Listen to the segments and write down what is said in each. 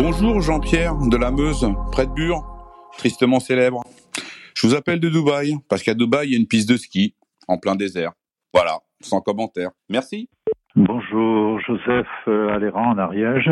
Bonjour Jean-Pierre de la Meuse, près de Bure, tristement célèbre. Je vous appelle de Dubaï, parce qu'à Dubaï, il y a une piste de ski, en plein désert. Voilà, sans commentaire. Merci. Bonjour, Joseph Aléran en Ariège.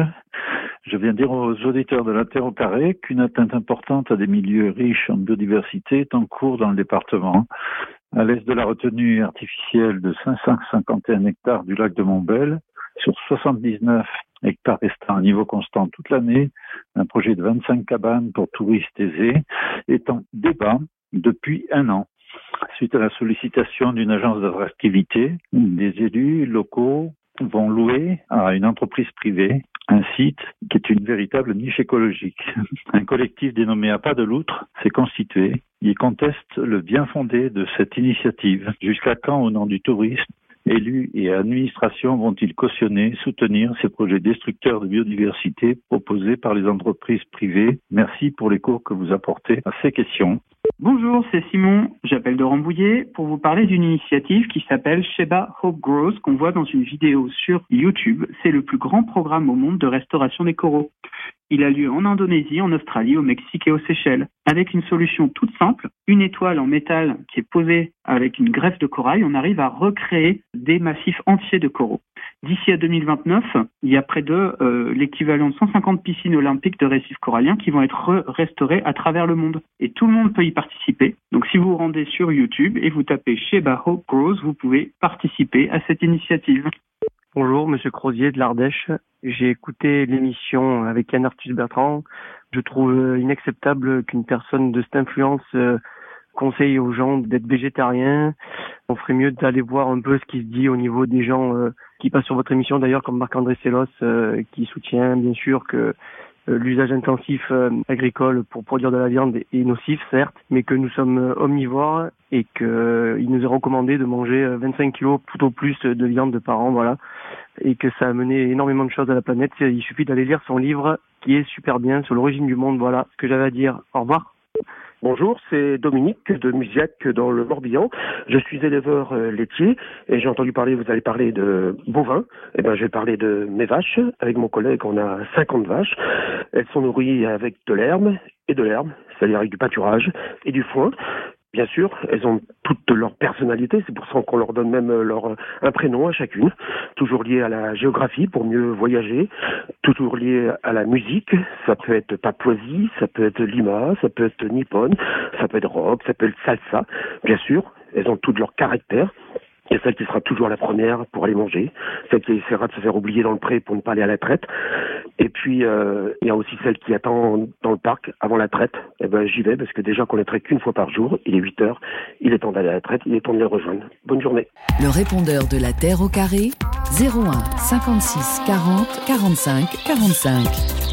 Je viens dire aux auditeurs de la Terre au Carré qu'une atteinte importante à des milieux riches en biodiversité est en cours dans le département. À l'est de la retenue artificielle de 551 hectares du lac de Montbel, sur 79 hectares restant à niveau constant toute l'année, un projet de 25 cabanes pour touristes aisés est en débat depuis 1 an. Suite à la sollicitation d'une agence d'attractivité, des élus locaux vont louer à une entreprise privée un site qui est une véritable niche écologique. Un collectif dénommé À Pas de Loutre s'est constitué. Il conteste le bien fondé de cette initiative. Jusqu'à quand, au nom du tourisme, élus et administrations vont-ils cautionner, soutenir ces projets destructeurs de biodiversité proposés par les entreprises privées? Merci pour l'écho que vous apportez à ces questions. Bonjour, c'est Simon, j'appelle de Rambouillet pour vous parler d'une initiative qui s'appelle Sheba Hope Grows, qu'on voit dans une vidéo sur YouTube. C'est le plus grand programme au monde de restauration des coraux. Il a lieu en Indonésie, en Australie, au Mexique et aux Seychelles. Avec une solution toute simple, une étoile en métal qui est posée avec une greffe de corail, on arrive à recréer des massifs entiers de coraux. D'ici à 2029, il y a près de l'équivalent de 150 piscines olympiques de récifs coralliens qui vont être restaurées à travers le monde. Et tout le monde peut y participer. Donc si vous vous rendez sur YouTube et vous tapez Sheba Hope Grows, vous pouvez participer à cette initiative. Bonjour, Monsieur Crozier de l'Ardèche. J'ai écouté l'émission avec Yann Arthus Bertrand. Je trouve inacceptable qu'une personne de cette influence conseille aux gens d'être végétariens. On ferait mieux d'aller voir un peu ce qui se dit au niveau des gens qui passent sur votre émission, d'ailleurs, comme Marc-André Sellos, qui soutient bien sûr que l'usage intensif agricole pour produire de la viande est nocif, certes, mais que nous sommes omnivores et qu'il nous est recommandé de manger 25 kilos tout au plus de viande par an, voilà, et que ça a mené énormément de choses à la planète. Il suffit d'aller lire son livre qui est super bien sur l'origine du monde, voilà ce que j'avais à dire. Au revoir. Bonjour, c'est Dominique de Musiac dans le Morbihan. Je suis éleveur laitier et j'ai entendu parler, vous allez parler de bovins. Eh ben, je vais parler de mes vaches. Avec mon collègue, on a 50 vaches. Elles sont nourries avec de l'herbe, c'est-à-dire avec du pâturage et du foin. Bien sûr, elles ont toutes leur personnalité, c'est pour ça qu'on leur donne même un prénom à chacune, toujours lié à la géographie pour mieux voyager, toujours lié à la musique, ça peut être Papouasie, ça peut être Lima, ça peut être Nippon, ça peut être rock, ça peut être salsa, bien sûr, elles ont toutes leur caractère. Il y a celle qui sera toujours la première pour aller manger, celle qui essaiera de se faire oublier dans le pré pour ne pas aller à la traite. Et puis, il y a aussi celle qui attend dans le parc avant la traite. Eh ben, j'y vais parce que déjà qu'on les traite qu'une fois par jour, il est 8h, il est temps d'aller à la traite, il est temps de les rejoindre. Bonne journée. Le répondeur de la Terre au Carré, 01 56 40 45 45.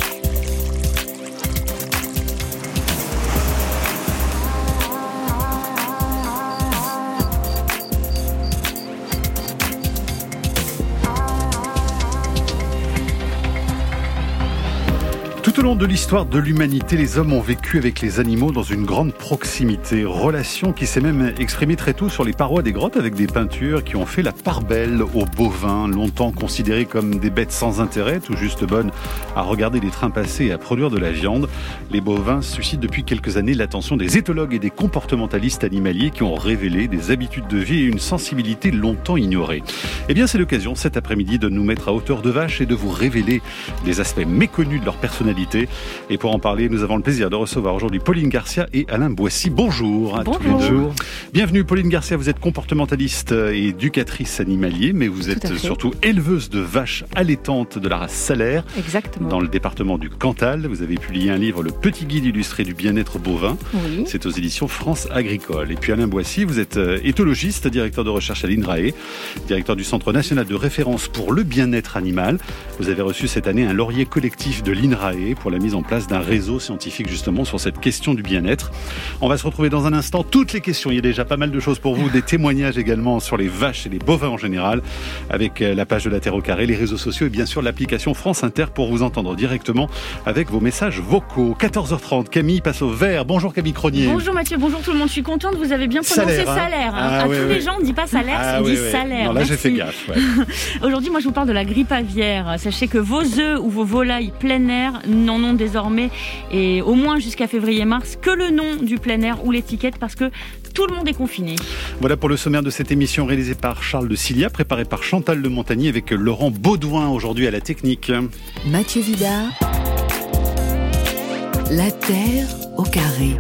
Tout au long de l'histoire de l'humanité, les hommes ont vécu avec les animaux dans une grande proximité, relation qui s'est même exprimée très tôt sur les parois des grottes avec des peintures qui ont fait la part belle aux bovins, longtemps considérés comme des bêtes sans intérêt, tout juste bonnes à regarder les trains passer et à produire de la viande. Les bovins suscitent depuis quelques années l'attention des éthologues et des comportementalistes animaliers qui ont révélé des habitudes de vie et une sensibilité longtemps ignorée. Eh bien, c'est l'occasion cet après-midi de nous mettre à hauteur de vache et de vous révéler des aspects méconnus de leur personnalité. Et pour en parler, nous avons le plaisir de recevoir aujourd'hui Pauline Garcia et Alain Boissy. Bonjour à tous les deux. Bienvenue Pauline Garcia, vous êtes comportementaliste et éducatrice animalier, mais vous êtes surtout éleveuse de vaches allaitantes de la race Salaire. Exactement. Dans le département du Cantal. Vous avez publié un livre, Le Petit Guide illustré du bien-être bovin. Oui. C'est aux éditions France Agricole. Et puis Alain Boissy, vous êtes éthologiste, directeur de recherche à l'INRAE, directeur du Centre national de référence pour le bien-être animal. Vous avez reçu cette année un laurier collectif de l'INRAE pour la mise en place d'un réseau scientifique justement sur cette question du bien-être. On va se retrouver dans un instant. Toutes les questions, il y a déjà pas mal de choses pour vous, des témoignages également sur les vaches et les bovins en général, avec la page de la Terre au Carré, les réseaux sociaux et bien sûr l'application France Inter pour vous entendre directement avec vos messages vocaux. 14h30, Camille passe au vert. Bonjour Camille Cronier. Bonjour Mathieu, bonjour tout le monde. Je suis contente, vous avez bien prononcé salaire. Les gens, on ne dit pas salaire, on dit salaire. Non, là, j'ai fait gaffe. Ouais. Aujourd'hui, moi, je vous parle de la grippe aviaire. Sachez que vos œufs ou vos volailles plein air ils n'en ont désormais, et au moins jusqu'à février-mars, que le nom du plein air ou l'étiquette, parce que tout le monde est confiné. Voilà pour le sommaire de cette émission réalisée par Charles de Cilia, préparée par Chantal de Montagny avec Laurent Baudouin aujourd'hui à la technique. Mathieu Vidard, la Terre au carré.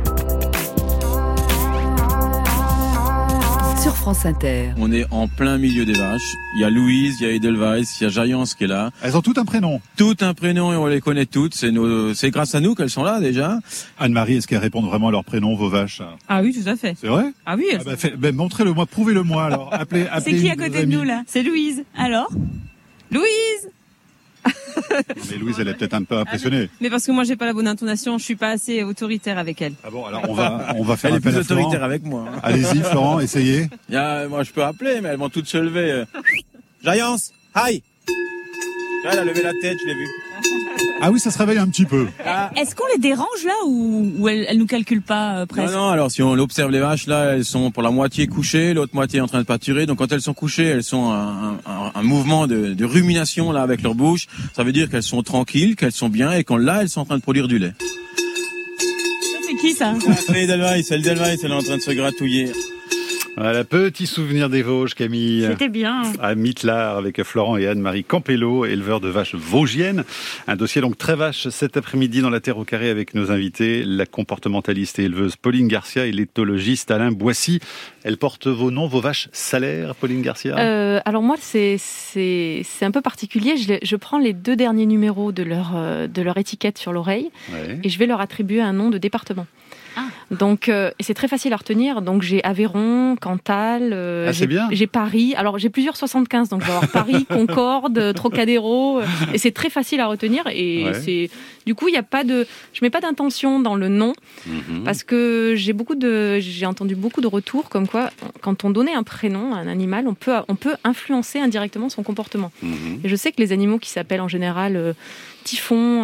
Sur France Inter. On est en plein milieu des vaches. Il y a Louise, il y a Edelweiss, il y a Jaillance qui est là. Elles ont toutes un prénom. Toutes un prénom et on les connaît toutes. C'est grâce à nous qu'elles sont là déjà. Anne-Marie, est-ce qu'elles répondent vraiment à leur prénom, vos vaches ? Ah oui, tout à fait. C'est vrai ? Ah oui. Montrez-le-moi, prouvez-le-moi alors. Appelez c'est qui à côté de nous là ? C'est Louise. Alors ? Louise ? Mais Louise, elle est peut-être un peu impressionnée. Mais parce que moi, j'ai pas la bonne intonation, je suis pas assez autoritaire avec elle. Ah bon, alors on va faire elle est plus autoritaire Florent. avec moi. Allez-y, Florent, essayez. Moi, je peux appeler, mais elles vont toutes se lever. Jaillance, aïe. Elle a levé la tête, je l'ai vu. Ah oui, ça se réveille un petit peu. Est-ce qu'on les dérange là ou elles nous calculent pas presque ? Non, alors si on observe les vaches, là, elles sont pour la moitié couchées, l'autre moitié en train de pâturer. Donc quand elles sont couchées, elles sont un mouvement de rumination là avec leur bouche. Ça veut dire qu'elles sont tranquilles, qu'elles sont bien et quand là, elles sont en train de produire du lait. C'est qui ça ? C'est Edelweiss, elle est en train de se gratouiller. Voilà, petit souvenir des Vosges, Camille. C'était bien. À Mittelard avec Florent et Anne-Marie Campello, éleveurs de vaches vosgiennes. Un dossier donc très vache cet après-midi dans la Terre au carré avec nos invités, la comportementaliste et éleveuse Pauline Garcia et l'éthologiste Alain Boissy. Elles portent vos noms, vos vaches salaires, Pauline Garcia ? Alors moi, c'est un peu particulier. Je prends les 2 derniers numéros de leur étiquette sur l'oreille et je vais leur attribuer un nom de département. Donc, et c'est très facile à retenir. Donc, j'ai Aveyron, Cantal, j'ai Paris. Alors, j'ai plusieurs 75. Donc, je vais avoir Paris, Concorde, Trocadéro. Et c'est très facile à retenir. Et du coup, je mets pas d'intention dans le nom. Parce que j'ai entendu beaucoup de retours comme quoi, quand on donnait un prénom à un animal, on peut influencer indirectement son comportement. Et je sais que les animaux qui s'appellent en général Typhon,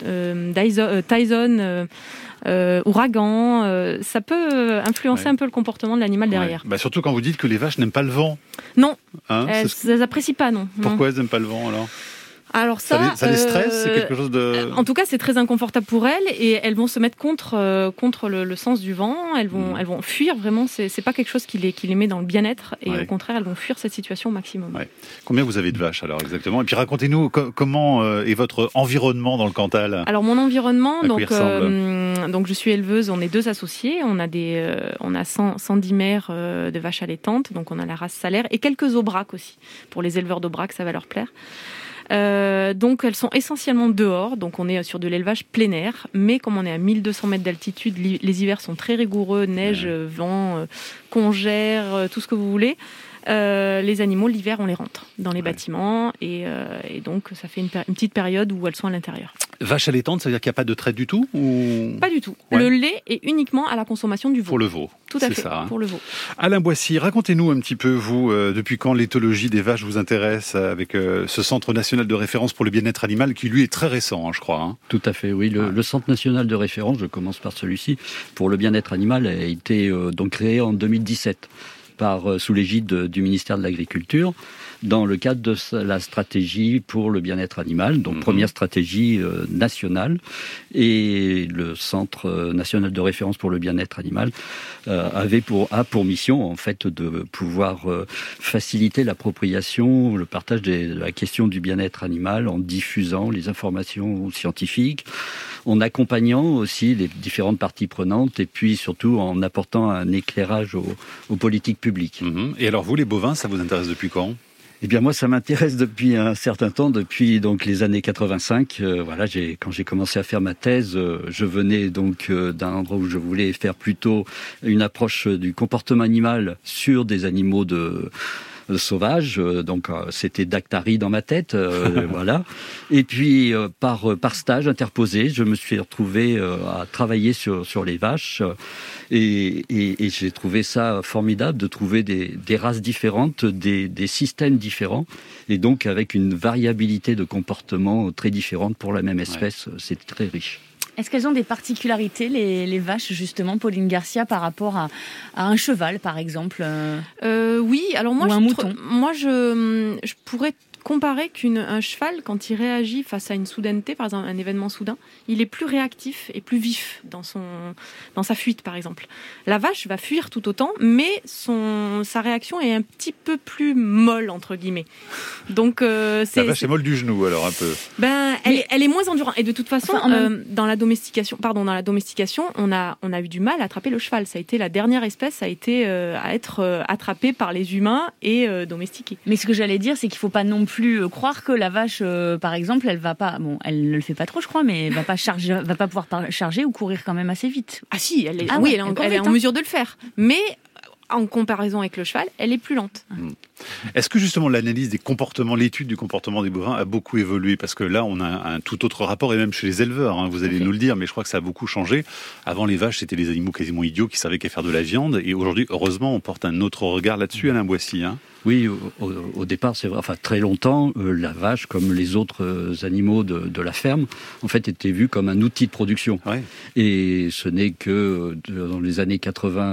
Tyson, ouragan, ça peut influencer un peu le comportement de l'animal derrière. Surtout quand vous dites que les vaches n'aiment pas le vent. Non, elles n'apprécient pas, non. Pourquoi elles n'aiment pas le vent alors ? Alors ça les stresse, c'est quelque chose de... En tout cas, c'est très inconfortable pour elles et elles vont se mettre contre le sens du vent. Elles vont fuir vraiment. C'est pas quelque chose qui les met dans le bien-être et au contraire, elles vont fuir cette situation au maximum. Combien vous avez de vaches alors exactement ? Et puis racontez-nous comment est votre environnement dans le Cantal ? Alors mon environnement, donc je suis éleveuse. On est 2 associés. On a 110 mères de vaches allaitantes. Donc on a la race salaire et quelques aubracs aussi. Pour les éleveurs d'aubracs, ça va leur plaire. Donc elles sont essentiellement dehors, donc on est sur de l'élevage plein air, mais comme on est à 1200 mètres d'altitude, les hivers sont très rigoureux, neige, vent, congère, tout ce que vous voulez. Les animaux, l'hiver, on les rentre dans les bâtiments et donc ça fait une petite période où elles sont à l'intérieur. Vache allaitante, ça veut dire qu'il n'y a pas de trait du tout ou... Pas du tout. Le lait est uniquement à la consommation du veau. Pour le veau. Tout à fait, pour le veau. Alain Boissy, racontez-nous un petit peu, vous, depuis quand l'éthologie des vaches vous intéresse avec ce Centre national de référence pour le bien-être animal qui, lui, est très récent, je crois. Tout à fait, oui. Le Centre national de référence, je commence par celui-ci, pour le bien-être animal, a été donc créé en 2017. Sous l'égide du ministère de l'Agriculture, dans le cadre de la stratégie pour le bien-être animal, donc première stratégie nationale, et le Centre national de référence pour le bien-être animal a pour mission en fait de pouvoir faciliter l'appropriation, le partage de la question du bien-être animal en diffusant les informations scientifiques, en accompagnant aussi les différentes parties prenantes et puis surtout en apportant un éclairage aux politiques publiques. Et alors vous, les bovins, ça vous intéresse depuis quand ? Eh bien moi, ça m'intéresse depuis un certain temps, depuis donc les années 85. Quand j'ai commencé à faire ma thèse, je venais donc d'un endroit où je voulais faire plutôt une approche du comportement animal sur des animaux sauvage, donc c'était Dactari dans ma tête, voilà. Et puis par stage interposé, je me suis retrouvé à travailler sur les vaches et j'ai trouvé ça formidable de trouver des races différentes, des systèmes différents et donc avec une variabilité de comportement très différente pour la même espèce. C'est très riche. Est-ce qu'elles ont des particularités, les vaches, justement, Pauline Garcia, par rapport à un cheval, par exemple Oui, alors moi, ou un mouton. Moi, je pourrais comparer qu'un cheval, quand il réagit face à une soudaineté, par exemple un événement soudain, il est plus réactif et plus vif dans sa fuite, par exemple. La vache va fuir tout autant, mais sa réaction est un petit peu plus molle, entre guillemets. Donc, la vache est molle du genou, alors, un peu. Elle est moins endurante. Et de toute façon, dans la domestication, on a eu du mal à attraper le cheval. Ça a été la dernière espèce à être attrapée par les humains et domestiquée. Mais ce que j'allais dire, c'est qu'il faut pas non plus croire que la vache, par exemple, elle va pas, elle ne le fait pas trop, je crois, mais elle va pas pouvoir charger ou courir quand même assez vite. Ah si, elle est en mesure de le faire. Mais en comparaison avec le cheval, elle est plus lente. Est-ce que justement l'analyse des comportements, l'étude du comportement des bovins a beaucoup évolué? Parce que là, on a un tout autre rapport, et même chez les éleveurs, vous allez nous le dire, mais je crois que ça a beaucoup changé. Avant, les vaches, c'était des animaux quasiment idiots qui savaient qu'à faire de la viande, et aujourd'hui, heureusement, on porte un autre regard là-dessus, Alain Boissy. Oui, au départ, c'est vrai. Très longtemps, la vache, comme les autres animaux de la ferme, en fait, était vue comme un outil de production. Ouais. Et ce n'est que dans les années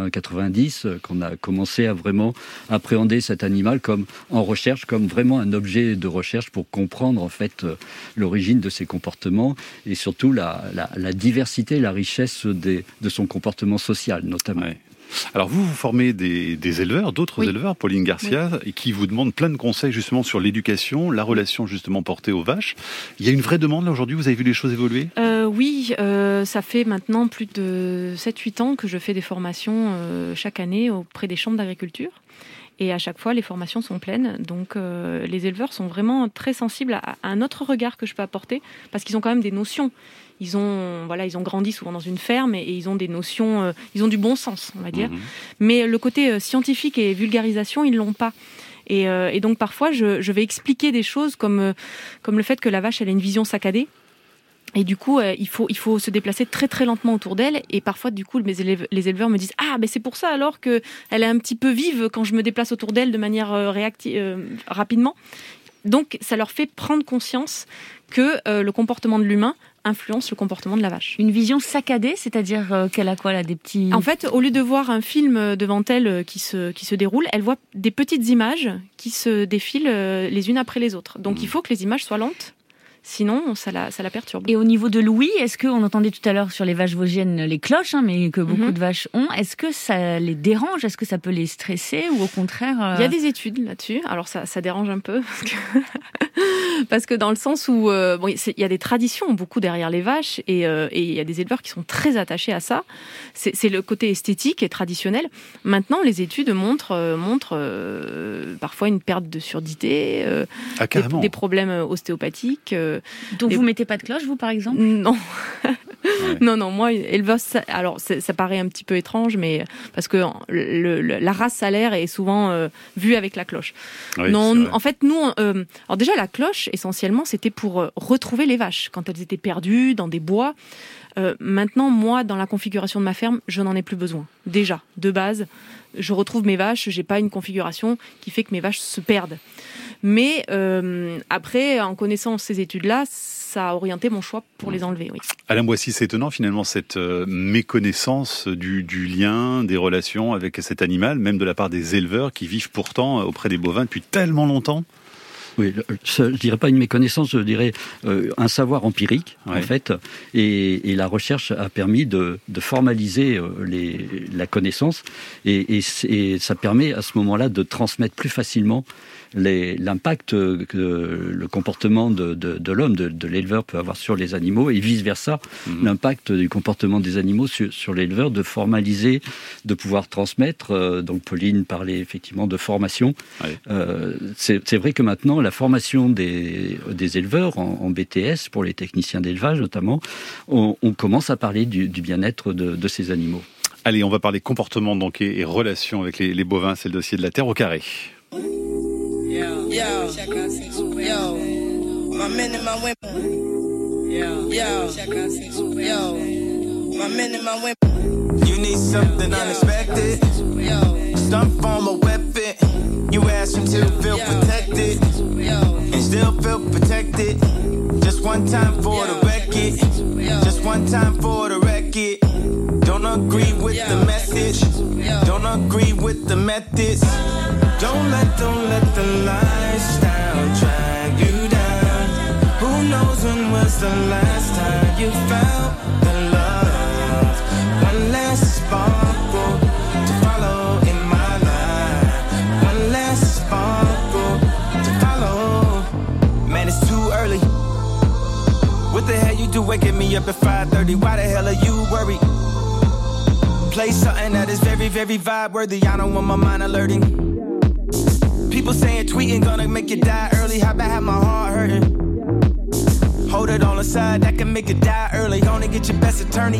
80-90 qu'on a commencé à vraiment appréhender cet animal comme en recherche, comme vraiment un objet de recherche pour comprendre en fait l'origine de ses comportements et surtout la diversité, la richesse de son comportement social, notamment. Ouais. Alors vous formez des éleveurs, d'autres éleveurs, Pauline Garcia, et qui vous demandent plein de conseils justement sur l'éducation, la relation justement portée aux vaches. Il y a une vraie demande là aujourd'hui, vous avez vu les choses évoluer ? Oui, ça fait maintenant plus de 7-8 ans que je fais des formations chaque année auprès des chambres d'agriculture. Et à chaque fois, les formations sont pleines. Donc, les éleveurs sont vraiment très sensibles à un autre regard que je peux apporter, parce qu'ils ont quand même des notions. Ils ont grandi souvent dans une ferme et ils ont des notions, ils ont du bon sens, on va dire. Mais le côté scientifique et vulgarisation, ils l'ont pas. Et donc, parfois, je vais expliquer des choses comme le fait que la vache, elle a une vision saccadée. Et du coup, il faut se déplacer très très lentement autour d'elle. Et parfois, du coup, les éleveurs me disent « Ah, ben c'est pour ça alors qu'elle est un petit peu vive quand je me déplace autour d'elle de manière rapidement. » Donc, ça leur fait prendre conscience que le comportement de l'humain influence le comportement de la vache. Une vision saccadée, c'est-à-dire qu'elle a quoi là, des petits... En fait, au lieu de voir un film devant elle qui se déroule, elle voit des petites images qui se défilent les unes après les autres. Donc, il faut que les images soient lentes. Sinon, ça la perturbe. Et au niveau de l'ouïe, est-ce qu'on entendait tout à l'heure sur les vaches vosgiennes les cloches, mais que beaucoup de vaches ont, est-ce que ça les dérange? Est-ce que ça peut les stresser ou au contraire Il y a des études là-dessus. Alors ça dérange un peu parce que dans le sens où il y a des traditions beaucoup derrière les vaches et il y a des éleveurs qui sont très attachés à ça. C'est le côté esthétique et traditionnel. Maintenant, les études montrent parfois une perte de surdité, des problèmes ostéopathique. Donc vous mettez pas de cloche, vous, par exemple ? Non. Ouais. Non, moi, éleveur, alors ça paraît un petit peu étrange, mais parce que la race salaire est souvent vue avec la cloche. Oui, non, en fait, nous, alors déjà la cloche, essentiellement, c'était pour retrouver les vaches quand elles étaient perdues dans des bois. Maintenant, moi, dans la configuration de ma ferme, je n'en ai plus besoin. Déjà, de base, je retrouve mes vaches, j'ai pas une configuration qui fait que mes vaches se perdent. Mais après, en connaissant ces études-là, ça a orienté mon choix pour les enlever, oui. Alain Boissy, c'est étonnant finalement cette méconnaissance du lien, des relations avec cet animal, même de la part des éleveurs qui vivent pourtant auprès des bovins depuis tellement longtemps. Oui, je dirais pas une méconnaissance, je dirais un savoir empirique, en fait, et la recherche a permis de formaliser la connaissance, et ça permet à ce moment-là de transmettre plus facilement l'impact que le comportement de l'homme, de l'éleveur peut avoir sur les animaux, et vice-versa, l'impact du comportement des animaux sur l'éleveur, de formaliser, de pouvoir transmettre. Donc Pauline parlait effectivement de formation. C'est vrai que maintenant, la formation des éleveurs en BTS, pour les techniciens d'élevage notamment, on commence à parler du bien-être de ces animaux. Allez, on va parler comportement donc, et relation avec les bovins. C'est le dossier de la Terre au carré. Yo, my men and my women. Yo, my men and my women. You need something unexpected. Some form of weapon. You ask him to feel protected. And still feel protected. Just one time for the record. Just one time for the record. Don't agree with the message. Don't agree with the methods. Don't let the lifestyle drag you down. Who knows when was the last time you felt the love? One less sparkle to follow in my life. One less sparkle to follow. Man, it's too early. What the hell you do waking me up at 5:30? Why the hell are you worried? Play something that is very, very vibe worthy. I don't want my mind alerting. People saying tweeting gonna make you die early. How about have my heart hurting? Hold it on the side, that can make you die early. Gonna get your best attorney.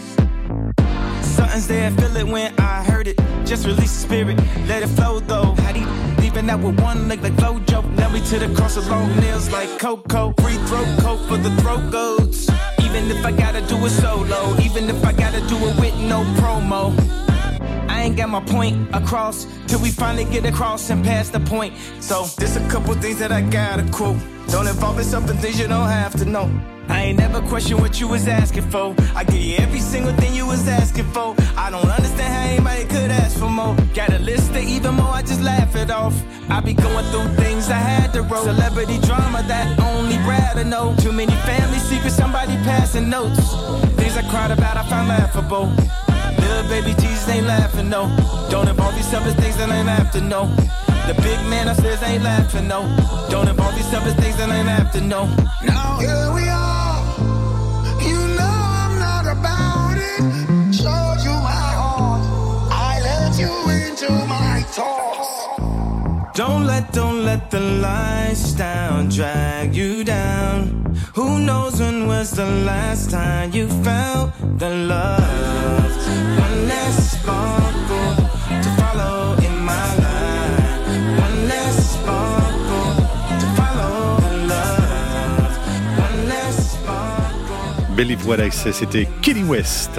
Something's there, feel it when I heard it. Just release the spirit, let it flow though. How do you leaving out with one leg like Flojo? Nail me to the cross with long nails like Coco. Free throat coat for the throat goats. Even if I gotta do it solo, even if I gotta do it with no promo. I ain't got my point across till we finally get across and pass the point. So there's a couple things that I gotta quote. Don't involve yourself in things you don't have to know. I ain't never question what you was asking for. I give you every single thing you was asking for. I don't understand how anybody could ask for more. Got a list of even more, I just laugh it off. I be going through things I had to roll. Celebrity drama that only Brad to know. Too many family secrets, somebody passing notes. Things I cried about, I found laughable. Little baby Jesus ain't laughing, no. Don't involve yourself in things that I ain't have to know. The big man upstairs ain't laughing, no. Don't involve yourself in things that I ain't have to know. Now here we are. You know I'm not about it. Showed you my heart. I let you into my thoughts. Don't let the lifestyle drag you down. Who knows when was the last time you felt the love? One less sparkle to follow in my life. One less sparkle to follow the love. One less sparkle. Believe What I Say, c'était Kanye West.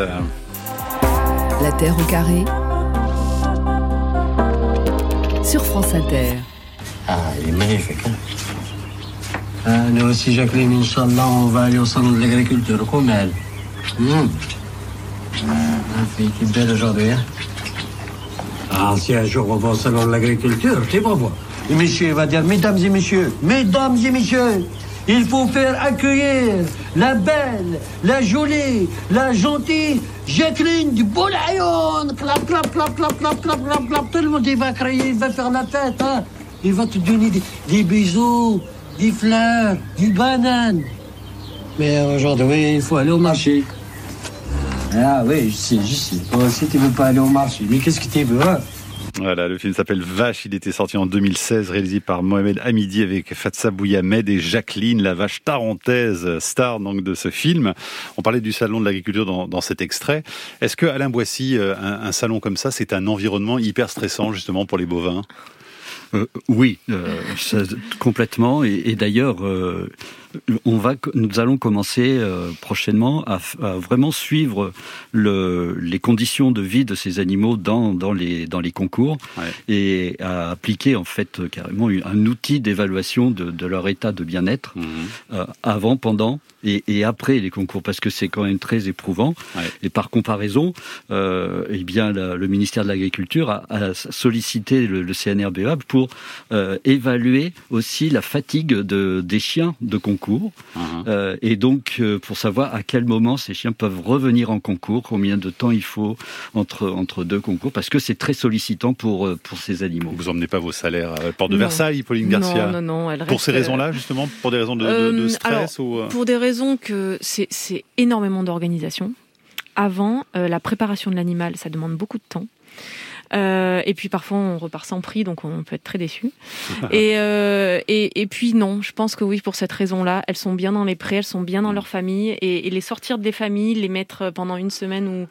La Terre au carré sur France Inter. Ah, il est magnifique, hein? Nous aussi, Jacqueline, Inch'Allah, on va aller au salon de l'agriculture. Comme elle. La fille qui est belle aujourd'hui, hein? Ah, si un jour on va au salon de l'agriculture, tu vas voir. Le monsieur va dire, mesdames et messieurs, il faut faire accueillir la belle, la jolie, la gentille Jacqueline du Boulayon. Clap, clap, clap, clap, clap, clap, clap, clap. Tout le monde, il va crier, il va faire la fête, hein? Il va te donner des bisous, des fleurs, des bananes. Mais aujourd'hui, il faut aller au marché. Ah oui, je sais. Toi aussi, tu veux pas aller au marché. Mais qu'est-ce que tu veux, hein? Voilà, le film s'appelle Vache, il était sorti en 2016, réalisé par Mohamed Hamidi avec Fatsa Bouyamed et Jacqueline, la vache tarentaise, star donc de ce film. On parlait du salon de l'agriculture dans cet extrait. Est-ce que Alain Boissy, un salon comme ça, c'est un environnement hyper stressant justement pour les bovins? Oui, complètement. Et d'ailleurs, nous allons commencer prochainement à vraiment suivre les conditions de vie de ces animaux dans les concours, ouais. Et à appliquer en fait carrément un outil d'évaluation de leur état de bien-être avant, pendant et après les concours, parce que c'est quand même très éprouvant. Ouais. Et par comparaison, bien le ministère de l'Agriculture a sollicité le CNRBA pour évaluer aussi la fatigue des chiens de concours, et donc pour savoir à quel moment ces chiens peuvent revenir en concours, combien de temps il faut entre deux concours, parce que c'est très sollicitant pour ces animaux. Vous emmenez pas vos salaires à Porte de Versailles, Pauline Garcia? Non. Pour ces raisons-là, justement, pour des raisons de stress? Alors, pour des raisons que c'est énormément d'organisation. Avant, la préparation de l'animal, ça demande beaucoup de temps. Et puis parfois on repart sans prix, donc on peut être très déçu. Et puis non, je pense que oui, pour cette raison-là, elles sont bien dans les prés, elles sont bien dans leur famille, et les sortir des familles, les mettre pendant une semaine ou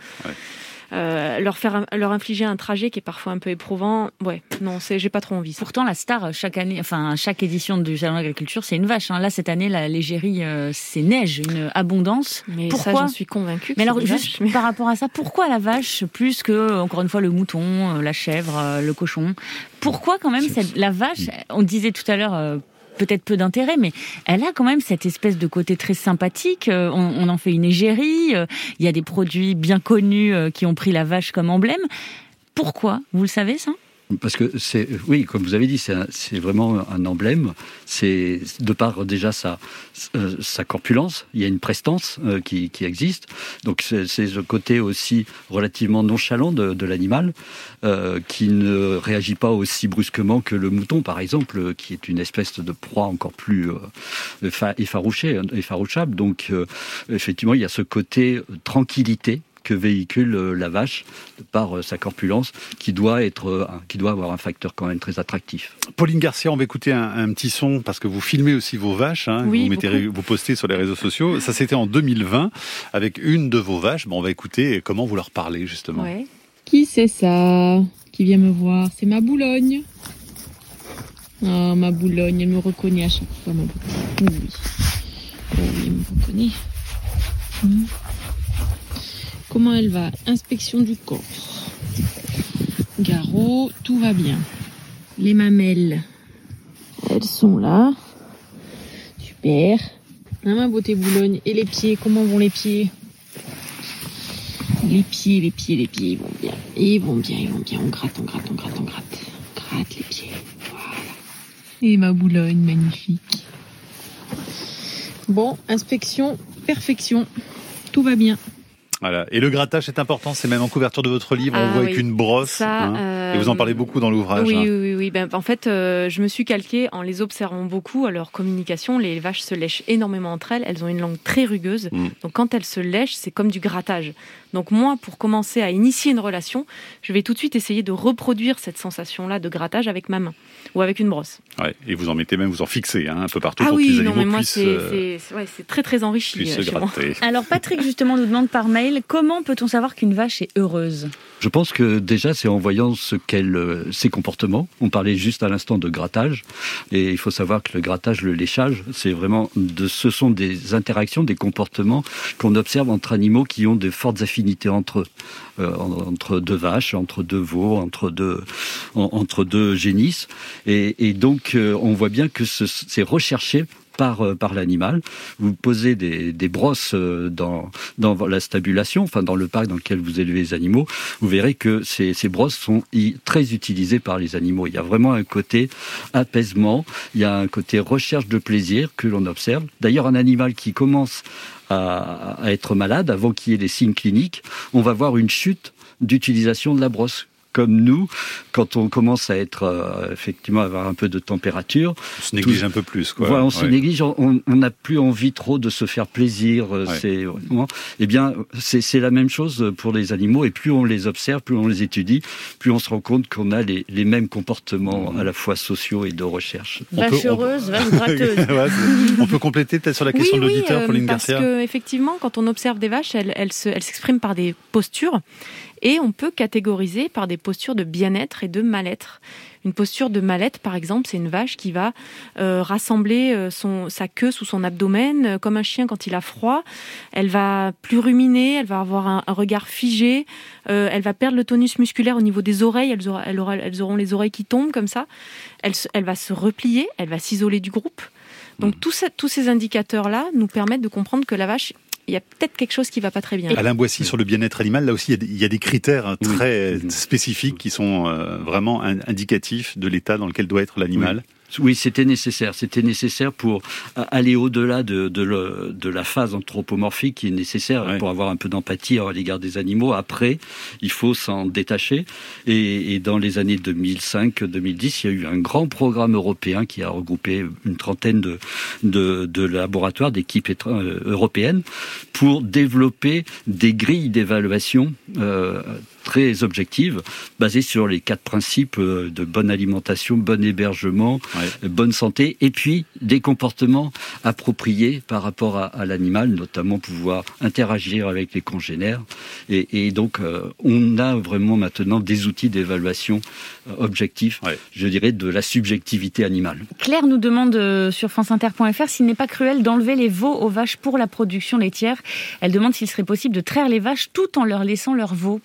leur infliger un trajet qui est parfois un peu éprouvant. Ouais, non, j'ai pas trop envie. Pourtant, la star chaque année, enfin chaque édition du salon de l'agriculture, c'est une vache. Là, cette année, l'égérie, c'est neige, une abondance. Mais pourquoi? Ça, j'en suis convaincue. Mais alors, juste par rapport à ça, pourquoi la vache plus que, encore une fois, le mouton, la chèvre, le cochon? Pourquoi quand même la vache? On disait tout à l'heure. peut-être peu d'intérêt, mais elle a quand même cette espèce de côté très sympathique. On en fait une égérie. Il y a des produits bien connus qui ont pris la vache comme emblème. Pourquoi ? Vous le savez, ça ? Parce que oui, comme vous avez dit, c'est vraiment un emblème. C'est de par déjà sa corpulence, il y a une prestance qui existe. Donc c'est ce côté aussi relativement nonchalant de l'animal qui ne réagit pas aussi brusquement que le mouton, par exemple, qui est une espèce de proie encore plus effarouchable. Donc effectivement, il y a ce côté tranquillité que véhicule la vache par sa corpulence, qui doit avoir un facteur quand même très attractif. Pauline Garcia, on va écouter un petit son parce que vous filmez aussi vos vaches, oui, vous postez sur les réseaux sociaux. Ça, c'était en 2020 avec une de vos vaches. Bon, on va écouter comment vous leur parlez justement. Ouais. Qui c'est ça qui vient me voir ? C'est ma Boulogne. Oh, ma Boulogne, elle me reconnaît à chaque fois, ma Boulogne. Oui. Oh oui, elle me reconnaît. Comment elle va ? Inspection du corps. Garrot, tout va bien. Les mamelles, elles sont là. Super. Ah, ma beauté Boulogne. Et les pieds, comment vont les pieds ? Les pieds, ils vont bien. Ils vont bien. On gratte. On gratte les pieds. Voilà. Et ma Boulogne, magnifique. Bon, inspection, perfection. Tout va bien. Voilà. Et le grattage, c'est important, c'est même en couverture de votre livre, on voit avec une brosse. Et vous en parlez beaucoup dans l'ouvrage. Oui. En fait, je me suis calquée en les observant beaucoup à leur communication. Les vaches se lèchent énormément entre elles. Elles ont une langue très rugueuse. Donc quand elles se lèchent, c'est comme du grattage. Donc moi, pour commencer à initier une relation, je vais tout de suite essayer de reproduire cette sensation-là de grattage avec ma main ou avec une brosse. Ouais, et vous en fixez un peu partout pour que les animaux puissent... c'est très très enrichi se gratter. Alors Patrick, justement, nous demande par mail, comment peut-on savoir qu'une vache est heureuse ? Je pense que déjà, c'est en voyant ses comportements. On parlait juste à l'instant de grattage. Et il faut savoir que le grattage, le léchage, ce sont des interactions, des comportements qu'on observe entre animaux qui ont de fortes affinités entre eux. Entre deux vaches, entre deux veaux, entre deux génisses. Et donc, on voit bien que c'est recherché par l'animal. Vous posez des brosses dans la stabulation, enfin dans le parc dans lequel vous élevez les animaux, vous verrez que ces brosses sont très utilisées par les animaux. Il y a vraiment un côté apaisement, il y a un côté recherche de plaisir que l'on observe. D'ailleurs, un animal qui commence à être malade, avant qu'il y ait les signes cliniques, on va voir une chute d'utilisation de la brosse. Comme nous, quand on commence à être effectivement à avoir un peu de température, on se néglige un peu plus, quoi. Voilà, on se néglige, on n'a plus envie trop de se faire plaisir. Eh bien, c'est la même chose pour les animaux. Et plus on les observe, plus on les étudie, plus on se rend compte qu'on a les mêmes comportements à la fois sociaux et de recherche. Vache heureuse, vache gratteuse. On peut compléter peut-être sur la question de l'auditeur, Pauline Garcia. Parce que effectivement, quand on observe des vaches, elles s'expriment par des postures. Et on peut catégoriser par des postures de bien-être et de mal-être. Une posture de mal-être, par exemple, c'est une vache qui va rassembler sa queue sous son abdomen, comme un chien quand il a froid. Elle va plus ruminer, elle va avoir un regard figé, elle va perdre le tonus musculaire au niveau des oreilles, elles auront les oreilles qui tombent comme ça. Elle va se replier, elle va s'isoler du groupe. Donc tous ces indicateurs-là nous permettent de comprendre que la vache... il y a peut-être quelque chose qui ne va pas très bien. Alain Boissy, sur le bien-être animal, là aussi, il y a des critères très spécifiques qui sont vraiment indicatifs de l'état dans lequel doit être l'animal. Oui, c'était nécessaire. C'était nécessaire pour aller au-delà de la phase anthropomorphique qui est nécessaire pour avoir un peu d'empathie à l'égard des animaux. Après, il faut s'en détacher. Et dans les années 2005-2010, il y a eu un grand programme européen qui a regroupé une trentaine de laboratoires, d'équipes européennes pour développer des grilles d'évaluation très objectives, basées sur les 4 principes de bonne alimentation, bon hébergement, bonne santé, et puis des comportements appropriés par rapport à l'animal, notamment pouvoir interagir avec les congénères. Et donc, on a vraiment maintenant des outils d'évaluation objectifs, je dirais, de la subjectivité animale. Claire nous demande sur franceinter.fr s'il n'est pas cruel d'enlever les veaux aux vaches pour la production laitière. Elle demande s'il serait possible de traire les vaches tout en leur laissant leurs veaux, Pauline Garcia.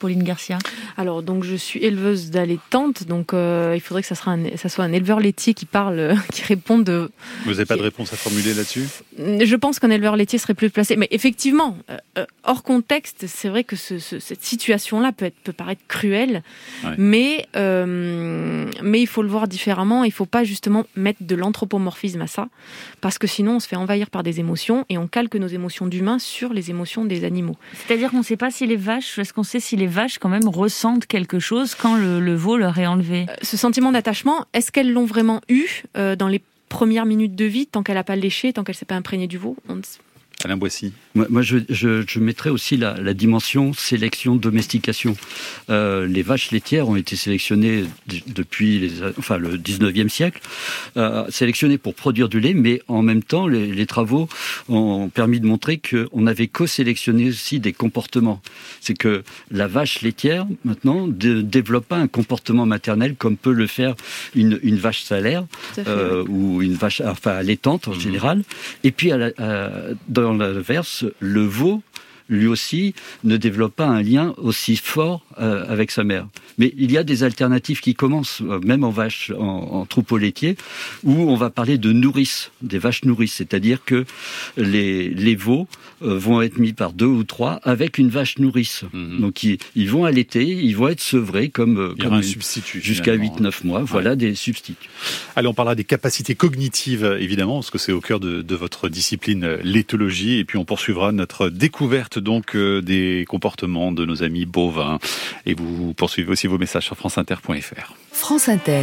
Laetitia? Alors, donc, je suis éleveuse d'allaitantes, donc il faudrait que ça soit un éleveur laitier qui parle, qui réponde. Vous n'avez pas de réponse à formuler là-dessus? Je pense qu'un éleveur laitier serait plus placé. Mais effectivement, hors contexte, c'est vrai que cette situation-là peut paraître cruelle, ouais. mais il faut le voir différemment. Il ne faut pas justement mettre de l'anthropomorphisme à ça, parce que sinon on se fait envahir par des émotions et on calque nos émotions d'humains sur les émotions des animaux. C'est-à-dire qu'on ne sait pas si les vaches, est-ce qu'on sait si les vaches quand même ressentent quelque chose quand le veau leur est enlevé? Ce sentiment d'attachement, est-ce qu'elles l'ont vraiment eu dans les premières minutes de vie, tant qu'elle n'a pas léché, tant qu'elle ne s'est pas imprégnée du veau? Alain Boissy. Moi, je mettrais aussi la dimension sélection-domestication. Les vaches laitières ont été sélectionnées depuis le 19e siècle, sélectionnées pour produire du lait, mais en même temps, les travaux ont permis de montrer qu'on avait co-sélectionné aussi des comportements. C'est que la vache laitière, maintenant, ne développe pas un comportement maternel comme peut le faire une vache salaire ou une vache allaitante en général. Et puis, dans l'inverse, le veau, lui aussi, ne développe pas un lien aussi fort avec sa mère. Mais il y a des alternatives qui commencent, même en vache, en troupeau laitier, où on va parler de nourrices, des vaches nourrices, c'est-à-dire que les veaux vont être mis par 2 ou 3 avec une vache nourrice. Mmh. Donc ils vont allaiter, ils vont être sevrés comme un substitut jusqu'à 8-9 mois. Voilà, des substituts. Allez, on parlera des capacités cognitives, évidemment, parce que c'est au cœur de votre discipline, l'éthologie, et puis on poursuivra notre découverte donc des comportements de nos amis bovins. Et vous poursuivez aussi vos messages sur franceinter.fr. France Inter.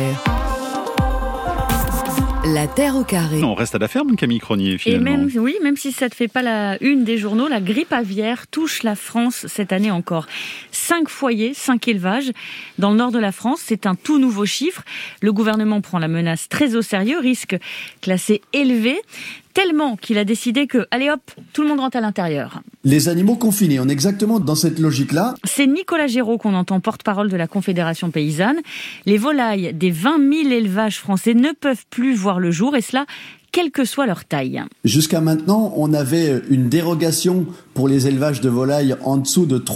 La Terre au carré. On reste à la ferme, Camille Cronier, finalement. Et même si ça ne fait pas la une des journaux, la grippe aviaire touche la France cette année encore. 5 foyers, 5 élevages. Dans le nord de la France, c'est un tout nouveau chiffre. Le gouvernement prend la menace très au sérieux, risque classé élevé, tellement qu'il a décidé que, allez hop, tout le monde rentre à l'intérieur. Les animaux confinés, on est exactement dans cette logique-là. C'est Nicolas Géraud qu'on entend, porte-parole de la Confédération paysanne. Les volailles des 20 000 élevages français ne peuvent plus voir le jour, et cela, quelle que soit leur taille. Jusqu'à maintenant, on avait une dérogation pour les élevages de volailles en dessous de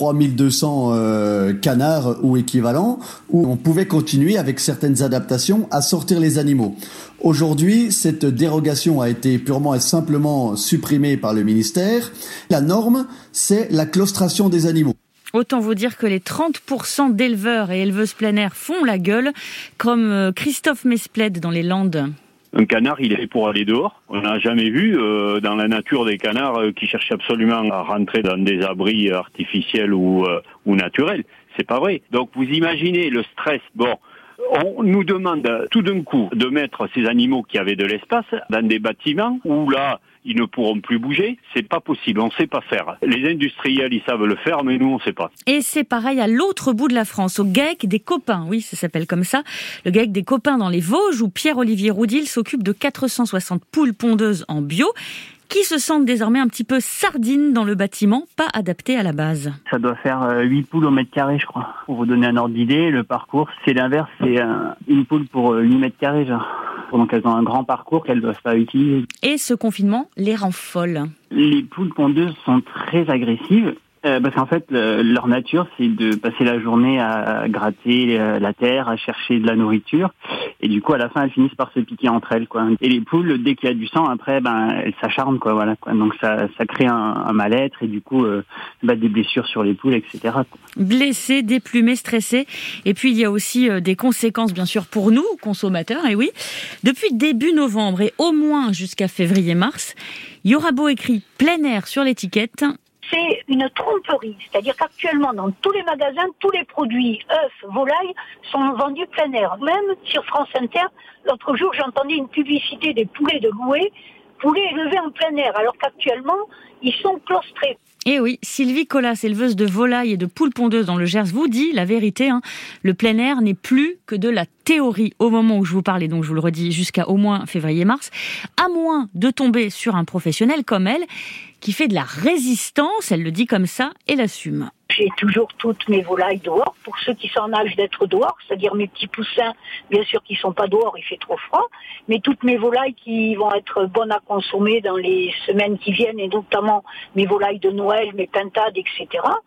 3200 canards ou équivalents, où on pouvait continuer avec certaines adaptations à sortir les animaux. Aujourd'hui, cette dérogation a été purement et simplement supprimée par le ministère. La norme, c'est la claustration des animaux. Autant vous dire que les 30% d'éleveurs et éleveuses plein air font la gueule, comme Christophe Mesplède dans les Landes. Un canard, il est pour aller dehors. On n'a jamais vu dans la nature des canards qui cherchent absolument à rentrer dans des abris artificiels ou naturels. C'est pas vrai. Donc vous imaginez le stress. Bon, on nous demande tout d'un coup de mettre ces animaux qui avaient de l'espace dans des bâtiments où là, ils ne pourront plus bouger. C'est pas possible, on ne sait pas faire. Les industriels, ils savent le faire, mais nous, on ne sait pas. Et c'est pareil à l'autre bout de la France, au GAEC des Copains. Oui, ça s'appelle comme ça. Le GAEC des Copains dans les Vosges, où Pierre-Olivier Roudil s'occupe de 460 poules pondeuses en bio, qui se sentent désormais un petit peu sardines dans le bâtiment, pas adapté à la base. Ça doit faire 8 poules au mètre carré, je crois. Pour vous donner un ordre d'idée, le parcours, c'est l'inverse, c'est une poule pour 8 mètres carrés, genre. Donc elles ont un grand parcours qu'elles doivent pas utiliser. Et ce confinement les rend folles. Les poules pondeuses sont très agressives. Parce qu'en fait, leur nature, c'est de passer la journée à gratter la terre, à chercher de la nourriture. Et du coup, à la fin, elles finissent par se piquer entre elles, quoi. Et les poules, dès qu'il y a du sang, après, elles s'acharnent, quoi, voilà, quoi. Donc ça crée un mal-être et du coup, des blessures sur les poules, etc., quoi. Blessées, déplumées, stressées. Et puis, il y a aussi des conséquences, bien sûr, pour nous, consommateurs. Et oui, depuis début novembre et au moins jusqu'à février-mars, il y aura beau écrit plein air sur l'étiquette, c'est une tromperie. C'est-à-dire qu'actuellement, dans tous les magasins, tous les produits œufs, volailles sont vendus plein air. Même sur France Inter, l'autre jour, j'entendais une publicité des poulets de Loué, poulets élevés en plein air, alors qu'actuellement, ils sont claustrés. Et oui, Sylvie Collas, éleveuse de volailles et de poules pondeuses dans le Gers, vous dit la vérité. Le plein air n'est plus que de la théorie au moment où je vous parlais, donc je vous le redis, jusqu'à au moins février-mars, à moins de tomber sur un professionnel comme elle, qui fait de la résistance, elle le dit comme ça, et l'assume. J'ai toujours toutes mes volailles dehors, pour ceux qui sont en âge d'être dehors, c'est-à-dire mes petits poussins, bien sûr qui sont pas dehors, il fait trop froid, mais toutes mes volailles qui vont être bonnes à consommer dans les semaines qui viennent, et notamment mes volailles de Noël, mes pintades, etc.,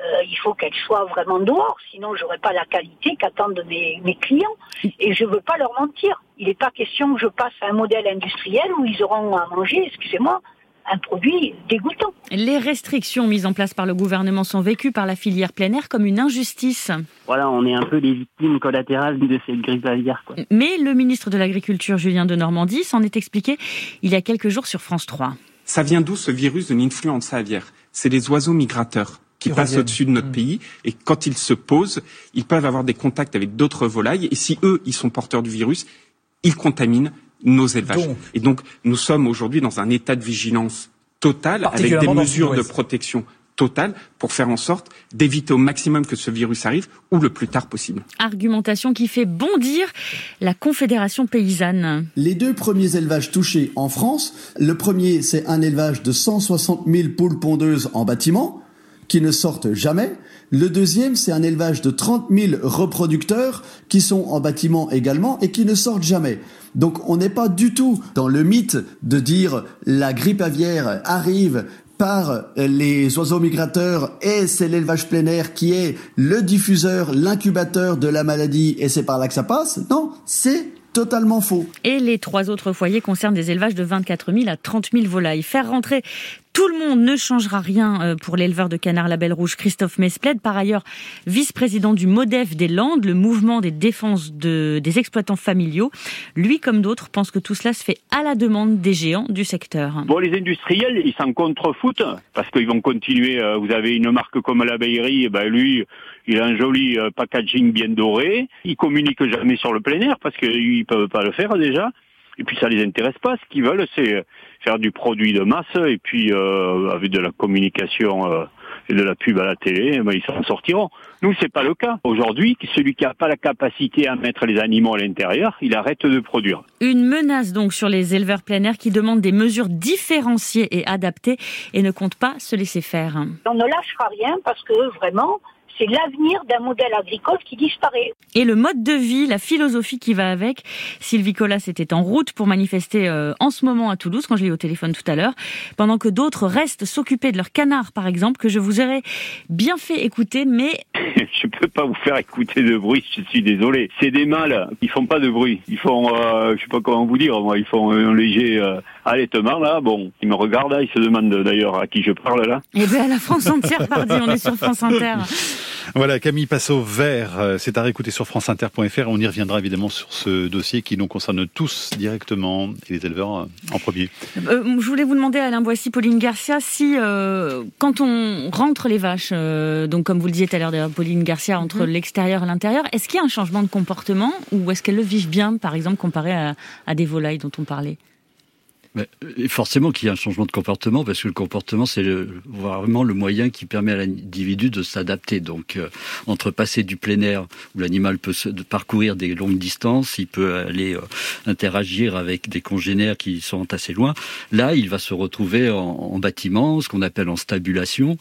il faut qu'elle soit vraiment dehors, sinon j'aurai pas la qualité qu'attendent mes clients. Et je veux pas leur mentir. Il n'est pas question que je passe à un modèle industriel où ils auront à manger, excusez-moi, un produit dégoûtant. Les restrictions mises en place par le gouvernement sont vécues par la filière plein air comme une injustice. Voilà, on est un peu les victimes collatérales de cette grippe aviaire, quoi. Mais le ministre de l'Agriculture, Julien Denormandie, s'en est expliqué il y a quelques jours sur France 3. Ça vient d'où ce virus de l'influenza aviaire ? C'est les oiseaux migrateurs qui passent au-dessus de notre pays, et quand ils se posent, ils peuvent avoir des contacts avec d'autres volailles, et si eux, ils sont porteurs du virus, ils contaminent nos élevages. Et donc, nous sommes aujourd'hui dans un état de vigilance totale, avec des mesures de protection totale, pour faire en sorte d'éviter au maximum que ce virus arrive, ou le plus tard possible. Argumentation qui fait bondir la Confédération paysanne. Les 2 premiers élevages touchés en France, le premier, c'est un élevage de 160 000 poules pondeuses en bâtiment, qui ne sortent jamais. Le deuxième, c'est un élevage de 30 000 reproducteurs qui sont en bâtiment également et qui ne sortent jamais. Donc on n'est pas du tout dans le mythe de dire la grippe aviaire arrive par les oiseaux migrateurs et c'est l'élevage plein air qui est le diffuseur, l'incubateur de la maladie et c'est par là que ça passe. Non, c'est totalement faux. Et les 3 autres foyers concernent des élevages de 24 000 à 30 000 volailles. Faire rentrer tout le monde ne changera rien pour l'éleveur de canards Label Rouge Christophe Mesplède, par ailleurs vice-président du MODEF des Landes, le mouvement des défenses des exploitants familiaux. Lui, comme d'autres, pense que tout cela se fait à la demande des géants du secteur. Bon, les industriels, ils s'en contrefoutent parce qu'ils vont continuer. Vous avez une marque comme l'abeillerie, lui, il a un joli packaging bien doré. Il communique jamais sur le plein air parce qu'ils peuvent pas le faire déjà. Et puis ça les intéresse pas. Ce qu'ils veulent, c'est faire du produit de masse et puis avec de la communication et de la pub à la télé, ils s'en sortiront. Nous, c'est pas le cas. Aujourd'hui, celui qui n'a pas la capacité à mettre les animaux à l'intérieur, il arrête de produire. Une menace donc sur les éleveurs plein air qui demandent des mesures différenciées et adaptées et ne comptent pas se laisser faire. On ne lâchera rien parce que vraiment, c'est l'avenir d'un modèle agricole qui disparaît. Et le mode de vie, la philosophie qui va avec. Sylvie Collas était en route pour manifester en ce moment à Toulouse, quand je l'ai eu au téléphone tout à l'heure, pendant que d'autres restent s'occuper de leurs canards, par exemple, que je vous aurais bien fait écouter, mais... Je peux pas vous faire écouter de bruit, je suis désolé. C'est des mâles, ils font pas de bruit. Ils font, je sais pas comment vous dire, moi, ils font un léger allaitement, là. Bon, ils me regardent, là, ils se demandent d'ailleurs à qui je parle, là. Eh bien, à la France entière, pardi, on est sur France Inter. Voilà, Camille Passot Vert, c'est à réécouter sur franceinter.fr. On y reviendra évidemment sur ce dossier qui nous concerne tous directement, et les éleveurs en premier. Je voulais vous demander, Alain Boissy, Pauline Garcia, si quand on rentre les vaches, donc comme vous le disiez tout à l'heure, Pauline Garcia, entre l'extérieur et l'intérieur, est-ce qu'il y a un changement de comportement ou est-ce qu'elles le vivent bien, par exemple, comparé à des volailles dont on parlait ? Mais forcément qu'il y a un changement de comportement, parce que le comportement, c'est vraiment le moyen qui permet à l'individu de s'adapter. Donc, entre passer du plein air, où l'animal peut parcourir des longues distances, il peut aller interagir avec des congénères qui sont assez loin. Là, il va se retrouver en bâtiment, ce qu'on appelle en stabulation,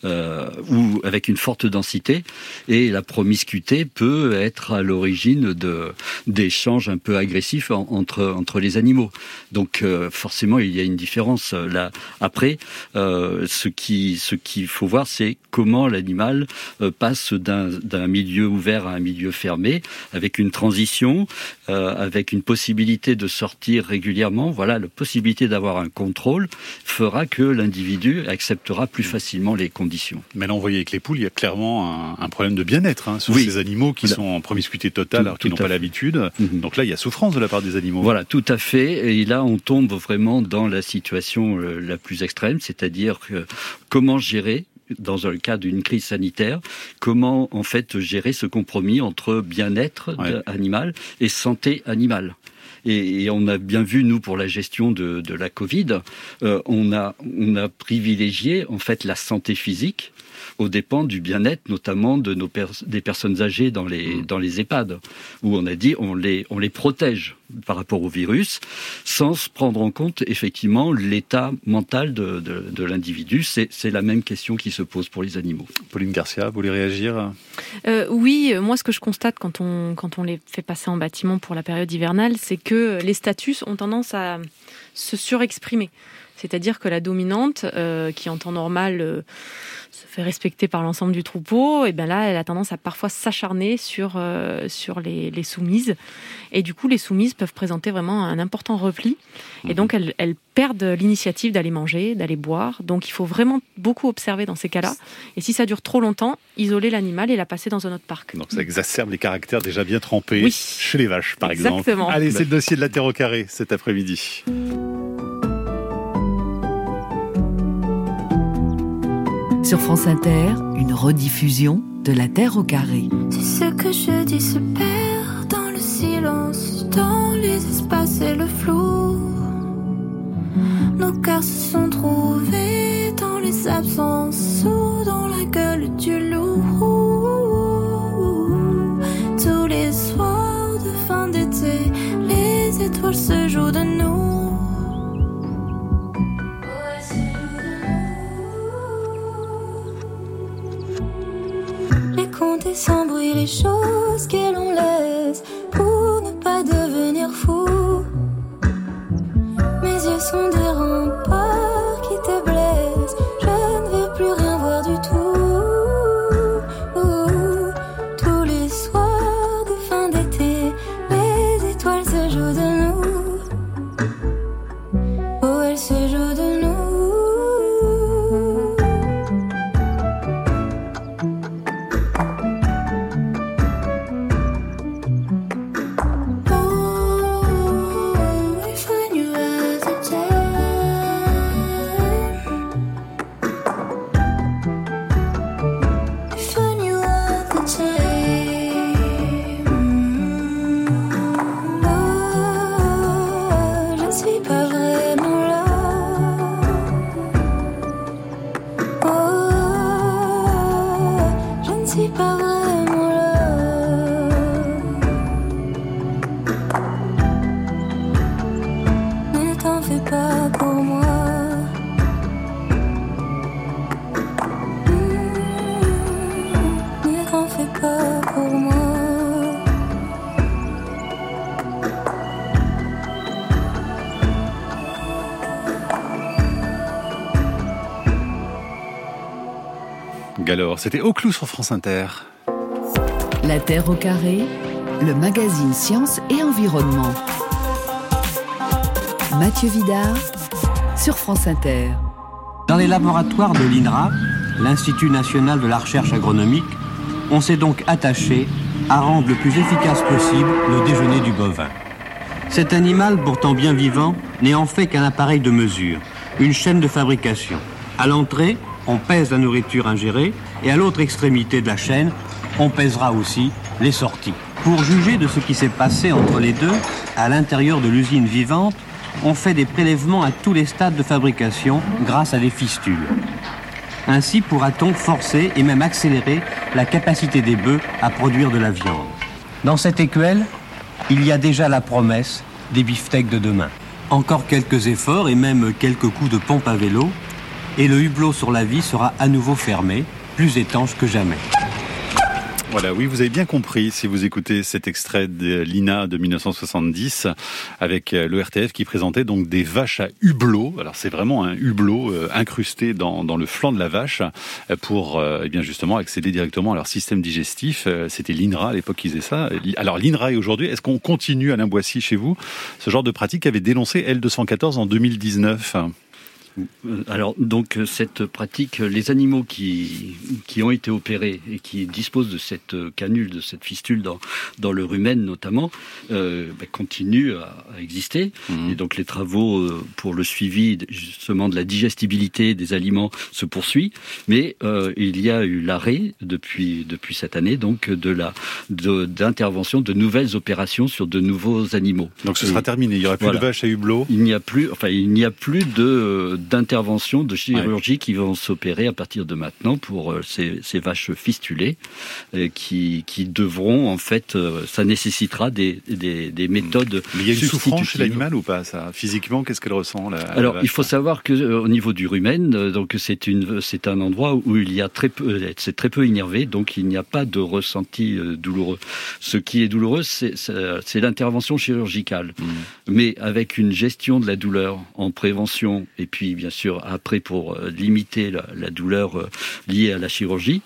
ou avec une forte densité. Et la promiscuité peut être à l'origine d'échanges un peu agressifs entre les animaux. Donc, forcément, il y a une différence là. Après, ce qu'il faut voir, c'est comment l'animal passe d'un milieu ouvert à un milieu fermé, avec une transition, avec une possibilité de sortir régulièrement. Voilà, la possibilité d'avoir un contrôle fera que l'individu acceptera plus facilement les conditions. Mais là, on voyait avec les poules, il y a clairement un problème de bien-être sur ces animaux qui sont en promiscuité totale, alors qu'ils n'ont pas l'habitude. Donc là, il y a souffrance de la part des animaux. Voilà, tout à fait. Et là, on tombe vraiment dans la situation la plus extrême, c'est-à-dire comment gérer, dans le cas d'une crise sanitaire, comment en fait gérer ce compromis entre bien-être animal et santé animale. Et on a bien vu, nous, pour la gestion de la Covid, on a privilégié en fait la santé physique aux dépens du bien-être, notamment des personnes âgées dans les EHPAD, où on a dit on les protège par rapport au virus, sans se prendre en compte effectivement l'état mental de l'individu. C'est la même question qui se pose pour les animaux. Pauline Garcia, vous voulez réagir ? Oui, moi ce que je constate quand on les fait passer en bâtiment pour la période hivernale, c'est que les statuts ont tendance à se surexprimer. C'est-à-dire que la dominante, qui en temps normal se fait respecter par l'ensemble du troupeau, et bien là, elle a tendance à parfois s'acharner sur les soumises. Et du coup, les soumises peuvent présenter vraiment un important repli. Et donc, elles perdent l'initiative d'aller manger, d'aller boire. Donc, il faut vraiment beaucoup observer dans ces cas-là. Et si ça dure trop longtemps, isoler l'animal et la passer dans un autre parc. Donc, ça exacerbe les caractères déjà bien trempés chez les vaches, par exemple. Allez, c'est le dossier de la Terre au carré cet après-midi. Sur France Inter, une rediffusion de La Terre au carré. Si ce que je dis se perd dans le silence, dans les espaces et le flou, nos cœurs se sont trouvés dans les absences ou dans la gueule du loup. Tous les soirs de fin d'été, les étoiles se jouent de nous. Compter sans bruit les choses que l'on laisse pour ne pas devenir fou. Mes yeux sont des remparts qui te blessent. Je ne veux plus rien voir du tout. Tous les soirs de fin d'été, les étoiles se jouent de nous. Oh, elles se jouent de nous. Alors, c'était Au Clou sur France Inter. La Terre au carré, le magazine Sciences et Environnement. Mathieu Vidard sur France Inter. Dans les laboratoires de l'INRA, l'Institut national de la recherche agronomique, on s'est donc attaché à rendre le plus efficace possible le déjeuner du bovin. Cet animal, pourtant bien vivant, n'est en fait qu'un appareil de mesure, une chaîne de fabrication. À l'entrée, on pèse la nourriture ingérée et à l'autre extrémité de la chaîne, on pèsera aussi les sorties. Pour juger de ce qui s'est passé entre les deux, à l'intérieur de l'usine vivante, on fait des prélèvements à tous les stades de fabrication grâce à des fistules. Ainsi pourra-t-on forcer et même accélérer la capacité des bœufs à produire de la viande. Dans cette écuelle, il y a déjà la promesse des beefsteaks de demain. Encore quelques efforts et même quelques coups de pompe à vélo, et le hublot sur la vie sera à nouveau fermé, plus étanche que jamais. Voilà, oui, vous avez bien compris si vous écoutez cet extrait de l'INA de 1970 avec l'ORTF qui présentait donc des vaches à hublot. Alors c'est vraiment un hublot incrusté dans le flanc de la vache pour eh bien justement accéder directement à leur système digestif. C'était l'INRA à l'époque qui faisait ça. Alors l'INRA et aujourd'hui, est-ce qu'on continue Alain Boissy chez vous ce genre de pratique qu'avait dénoncé L214 en 2019 ? Alors donc cette pratique, les animaux qui ont été opérés et qui disposent de cette canule, de cette fistule dans le rumen notamment, continuent à exister. Et donc les travaux pour le suivi justement de la digestibilité des aliments se poursuivent. Mais il y a eu l'arrêt depuis cette année donc d'intervention de nouvelles opérations sur de nouveaux animaux. Donc ce sera terminé. Il n'y aura plus de vaches à hublot. Il n'y a plus d'interventions de chirurgie qui vont s'opérer à partir de maintenant pour ces vaches fistulées qui devront en fait, ça nécessitera des méthodes. Mais il y a une souffrance chez l'animal ou pas ça ? Physiquement, qu'est-ce qu'elle ressent Alors il faut savoir que au niveau du rumen, donc c'est un endroit où il y a c'est très peu innervé, donc il n'y a pas de ressenti douloureux. Ce qui est douloureux, c'est l'intervention chirurgicale, mais avec une gestion de la douleur en prévention et puis aussi, bien sûr, après pour limiter la douleur liée à la chirurgie.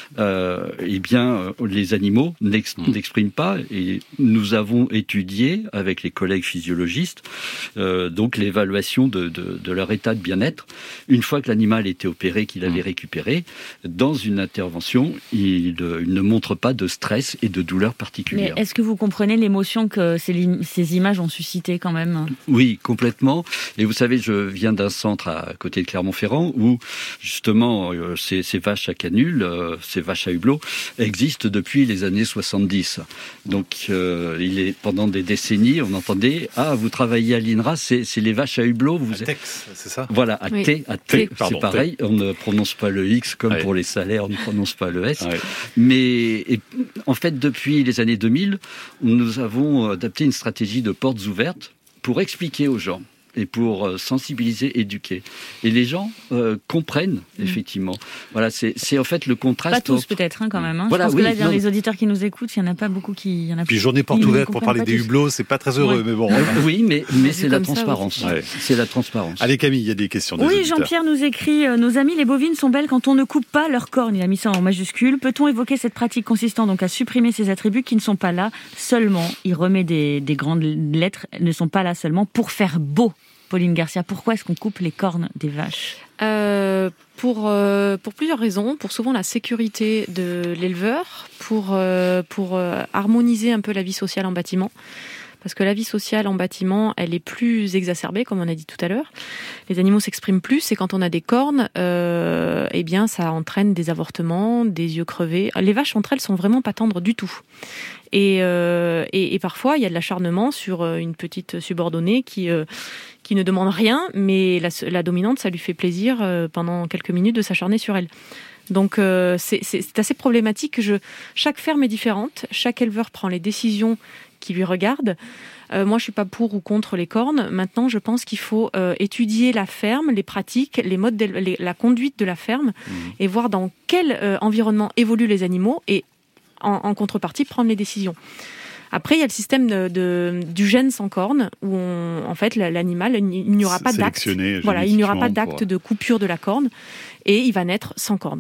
Les animaux n'expriment pas, et nous avons étudié avec les collègues physiologistes donc l'évaluation de leur état de bien-être une fois que l'animal était opéré, qu'il avait récupéré. Dans une intervention, il ne montre pas de stress et de douleur particulière. Mais est-ce que vous comprenez l'émotion que ces images ont suscité quand même ? Oui, complètement. Et vous savez, je viens d'un centre à côté de Clermont-Ferrand où justement ces vaches à canules, ces vaches à hublot existent depuis les années 70. Donc, pendant des décennies, on entendait « Ah, vous travaillez à l'INRA, c'est les vaches à hublot. » Tex, c'est ça ? Voilà, à T, c'est pareil. On ne prononce pas le X comme pour les salaires, on ne prononce pas le S. Mais en fait, depuis les années 2000, nous avons adapté une stratégie de portes ouvertes pour expliquer aux gens et pour sensibiliser, éduquer. Et les gens comprennent, effectivement. Voilà, c'est en fait le contraste... Pas tous, peut-être, quand même. Voilà, je pense que là, dans les auditeurs qui nous écoutent, il n'y en a pas beaucoup qui... Puis journée porte ouverte pour parler des hublots, c'est pas très heureux, mais bon. Oui, mais c'est la transparence. C'est la transparence. Allez, Camille, il y a des questions des auditeurs. Jean-Pierre nous écrit « Nos amis les bovines sont belles quand on ne coupe pas leurs cornes ». Il a mis ça en majuscule. Peut-on évoquer cette pratique consistant donc à supprimer ces attributs qui ne sont pas là seulement, il remet des grandes lettres, ne sont pas là seulement pour faire beau. Pauline Garcia, pourquoi est-ce qu'on coupe les cornes des vaches ? Pour plusieurs raisons. Pour souvent la sécurité de l'éleveur, pour harmoniser un peu la vie sociale en bâtiment. Parce que la vie sociale en bâtiment, elle est plus exacerbée, comme on a dit tout à l'heure. Les animaux s'expriment plus, et quand on a des cornes, ça entraîne des avortements, des yeux crevés. Les vaches entre elles sont vraiment pas tendres du tout. Et parfois, il y a de l'acharnement sur une petite subordonnée qui ne demande rien, mais la dominante, ça lui fait plaisir pendant quelques minutes de s'acharner sur elle. Donc c'est assez problématique. Chaque ferme est différente, chaque éleveur prend les décisions qui lui regardent. Moi, je suis pas pour ou contre les cornes. Maintenant, je pense qu'il faut étudier la ferme, les pratiques, les modes, la conduite de la ferme, et voir dans quel environnement évoluent les animaux, et en contrepartie prendre les décisions. Après, il y a le système du gène sans corne, où l'animal, il n'y aura pas d'acte. Voilà, il n'y aura pas d'acte de coupure de la corne, et il va naître sans corne.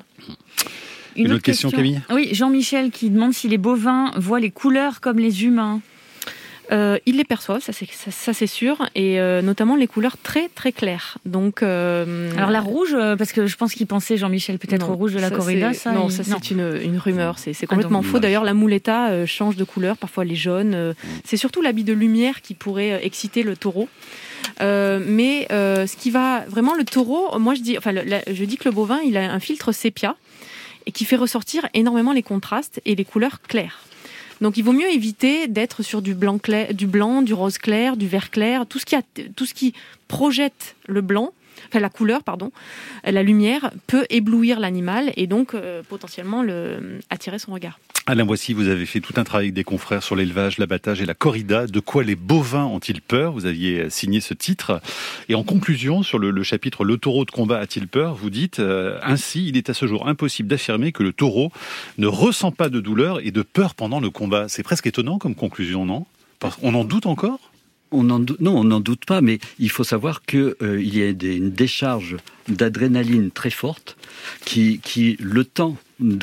Une autre question, Camille ? Oui, Jean-Michel qui demande si les bovins voient les couleurs comme les humains. Ils les perçoivent, ça c'est sûr, et notamment les couleurs très très claires. Donc, alors la rouge, parce que je pense qu'il pensait Jean-Michel peut-être au rouge de la corrida. C'est une rumeur, c'est complètement faux. D'ailleurs, la mouletta change de couleur, parfois les jaunes. C'est surtout l'habit de lumière qui pourrait exciter le taureau. Mais ce qui va vraiment, le taureau, moi je dis que le bovin, il a un filtre sépia et qui fait ressortir énormément les contrastes et les couleurs claires. Donc il vaut mieux éviter d'être sur du blanc clair, du blanc, du rose clair, du vert clair, tout ce qui projette le blanc, la couleur, la lumière peut éblouir l'animal et donc potentiellement attirer son regard. Alain Boissy, vous avez fait tout un travail avec des confrères sur l'élevage, l'abattage et la corrida. De quoi les bovins ont-ils peur ? Vous aviez signé ce titre. Et en conclusion, sur le chapitre « Le taureau de combat a-t-il peur ?», vous dites « Ainsi, il est à ce jour impossible d'affirmer que le taureau ne ressent pas de douleur et de peur pendant le combat. » C'est presque étonnant comme conclusion, non ? On en doute encore ? Non, on n'en doute pas, mais il faut savoir qu'il y a une décharge d'adrénaline très forte qui, le temps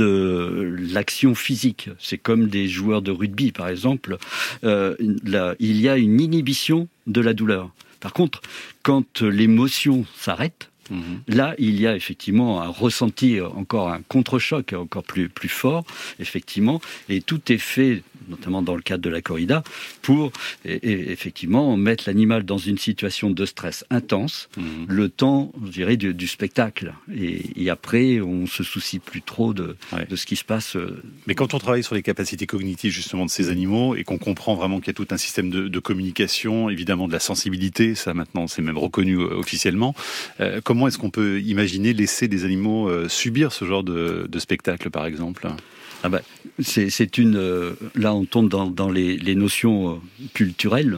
de l'action physique, c'est comme des joueurs de rugby par exemple, il y a une inhibition de la douleur. Par contre, quand l'émotion s'arrête, là, il y a effectivement un ressenti, encore un contre-choc encore plus fort, effectivement, et tout est fait, notamment dans le cadre de la corrida, pour effectivement mettre l'animal dans une situation de stress intense, le temps, je dirais, du spectacle. Et après, on se soucie plus trop de ce qui se passe. Mais quand on travaille sur les capacités cognitives justement de ces animaux et qu'on comprend vraiment qu'il y a tout un système de communication, évidemment de la sensibilité, ça maintenant c'est même reconnu officiellement, comment est-ce qu'on peut imaginer laisser des animaux subir ce genre de spectacle par exemple ? C'est là on tombe dans les notions culturelles.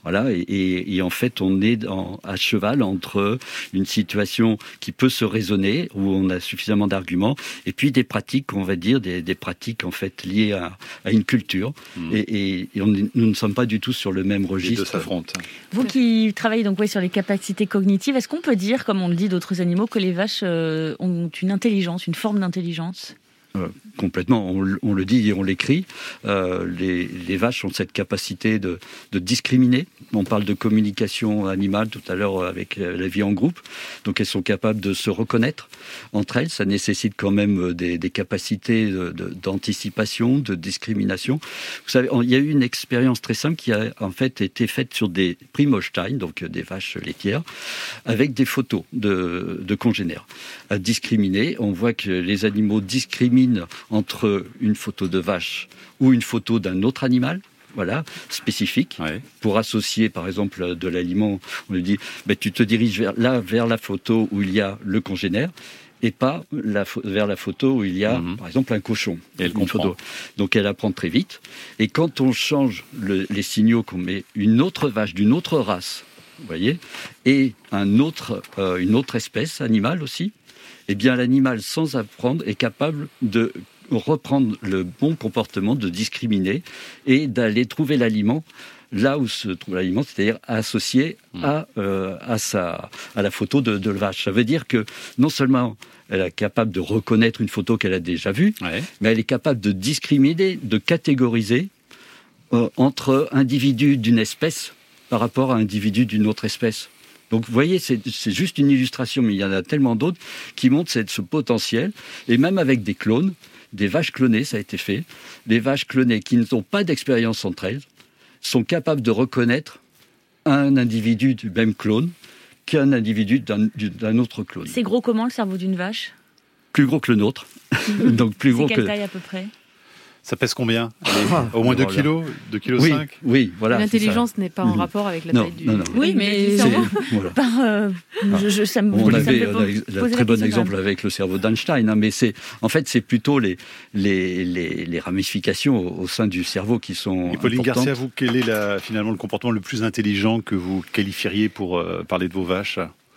Voilà, et en fait, on est à cheval entre une situation qui peut se raisonner, où on a suffisamment d'arguments, et puis des pratiques, on va dire, des pratiques en fait liées à une culture. Et nous ne sommes pas du tout sur le même registre. Les deux s'affrontent. Vous qui travaillez donc sur les capacités cognitives, est-ce qu'on peut dire, comme on le dit d'autres animaux, que les vaches ont une intelligence, une forme d'intelligence ? Complètement, on le dit et on l'écrit. Les vaches ont cette capacité de discriminer. On parle de communication animale tout à l'heure avec la vie en groupe. Donc elles sont capables de se reconnaître entre elles. Ça nécessite quand même des capacités d'anticipation, de discrimination. Vous savez, il y a eu une expérience très simple qui a en fait été faite sur des Primostein, donc des vaches laitières, avec des photos de congénères. À discriminer, on voit que les animaux discriminent entre une photo de vache ou une photo d'un autre animal, voilà, spécifique, pour associer par exemple de l'aliment. On lui dit, tu te diriges vers la photo où il y a le congénère, et pas vers la photo où il y a, par exemple, un cochon. Et elle comprend. Donc elle apprend très vite. Et quand on change les signaux, qu'on met une autre vache d'une autre race, vous voyez, et une autre espèce animale aussi, eh bien l'animal, sans apprendre, est capable de reprendre le bon comportement, de discriminer et d'aller trouver l'aliment là où se trouve l'aliment, c'est-à-dire associé à la photo de la vache. Ça veut dire que non seulement elle est capable de reconnaître une photo qu'elle a déjà vue, mais elle est capable de discriminer, de catégoriser entre individus d'une espèce par rapport à individus d'une autre espèce. Donc vous voyez, c'est juste une illustration, mais il y en a tellement d'autres qui montrent ce potentiel. Et même avec des clones, des vaches clonées, ça a été fait, des vaches clonées qui n'ont pas d'expérience entre elles, sont capables de reconnaître un individu du même clone qu'un individu d'un autre clone. C'est gros comment le cerveau d'une vache ? Plus gros que le nôtre. Donc plus gros c'est quelle taille à peu près ? Ça pèse combien ? Au moins 2 kilos ? 2,5 kg ? Oui, voilà. L'intelligence n'est pas en rapport avec la taille du... Non. Oui, mais ça me on avait un très bon exemple avec le cerveau d'Einstein, mais c'est plutôt les ramifications au sein du cerveau qui sont Et Pauline importantes. Garcia, vous, quel est finalement le comportement le plus intelligent que vous qualifieriez pour parler de vos vaches ?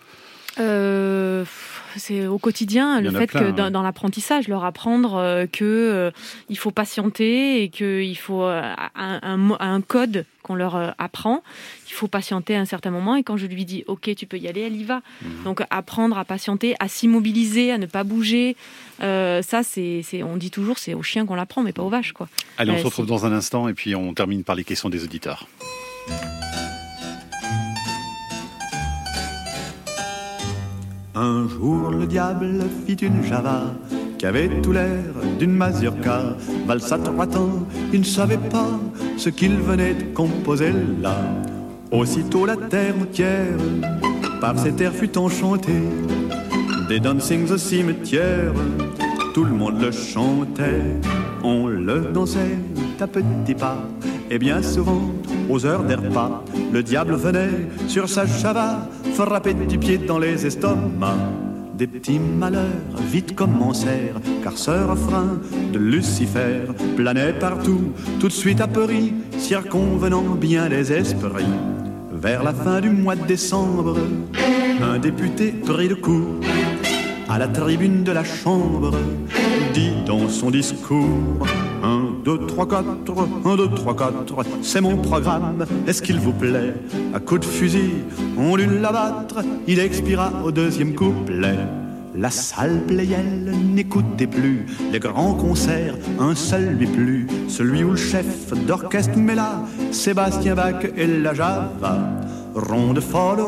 C'est au quotidien le fait que dans l'apprentissage, leur apprendre qu'il faut patienter et qu'il faut un code qu'on leur apprend. Il faut patienter à un certain moment et quand je lui dis OK, tu peux y aller, elle y va. Donc apprendre à patienter, à s'immobiliser, à ne pas bouger. Ça, on dit toujours, c'est aux chiens qu'on l'apprend, mais pas aux vaches, quoi. Allez, on se retrouve dans un instant et puis on termine par les questions des auditeurs. Un jour le diable fit une Java qui avait tout l'air d'une mazurka. Valsa 3 temps, il ne savait pas ce qu'il venait de composer là. Aussitôt la terre entière par cet air fut enchantée. Des dancings au cimetière, tout le monde le chantait. On le dansait à petits pas et bien souvent aux heures des repas, le diable venait sur sa Java frapper du pied dans les estomacs. Des petits malheurs vite commencèrent, car ce refrain de Lucifer planait partout, tout de suite apeuri, circonvenant bien les esprits. Vers la fin du mois de décembre, un député pris de court à la tribune de la Chambre, dit dans son discours: 1, 2, 3, 4, 1, 2, 3, 4, c'est mon programme, est-ce qu'il vous plaît? À coups de fusil, on l'eut l'abattre, il expira au deuxième couplet. La salle Pleyel n'écoutait plus les grands concerts, un seul lui plut, celui où le chef d'orchestre mêla Sébastien Bach et la Java. Ronde folle,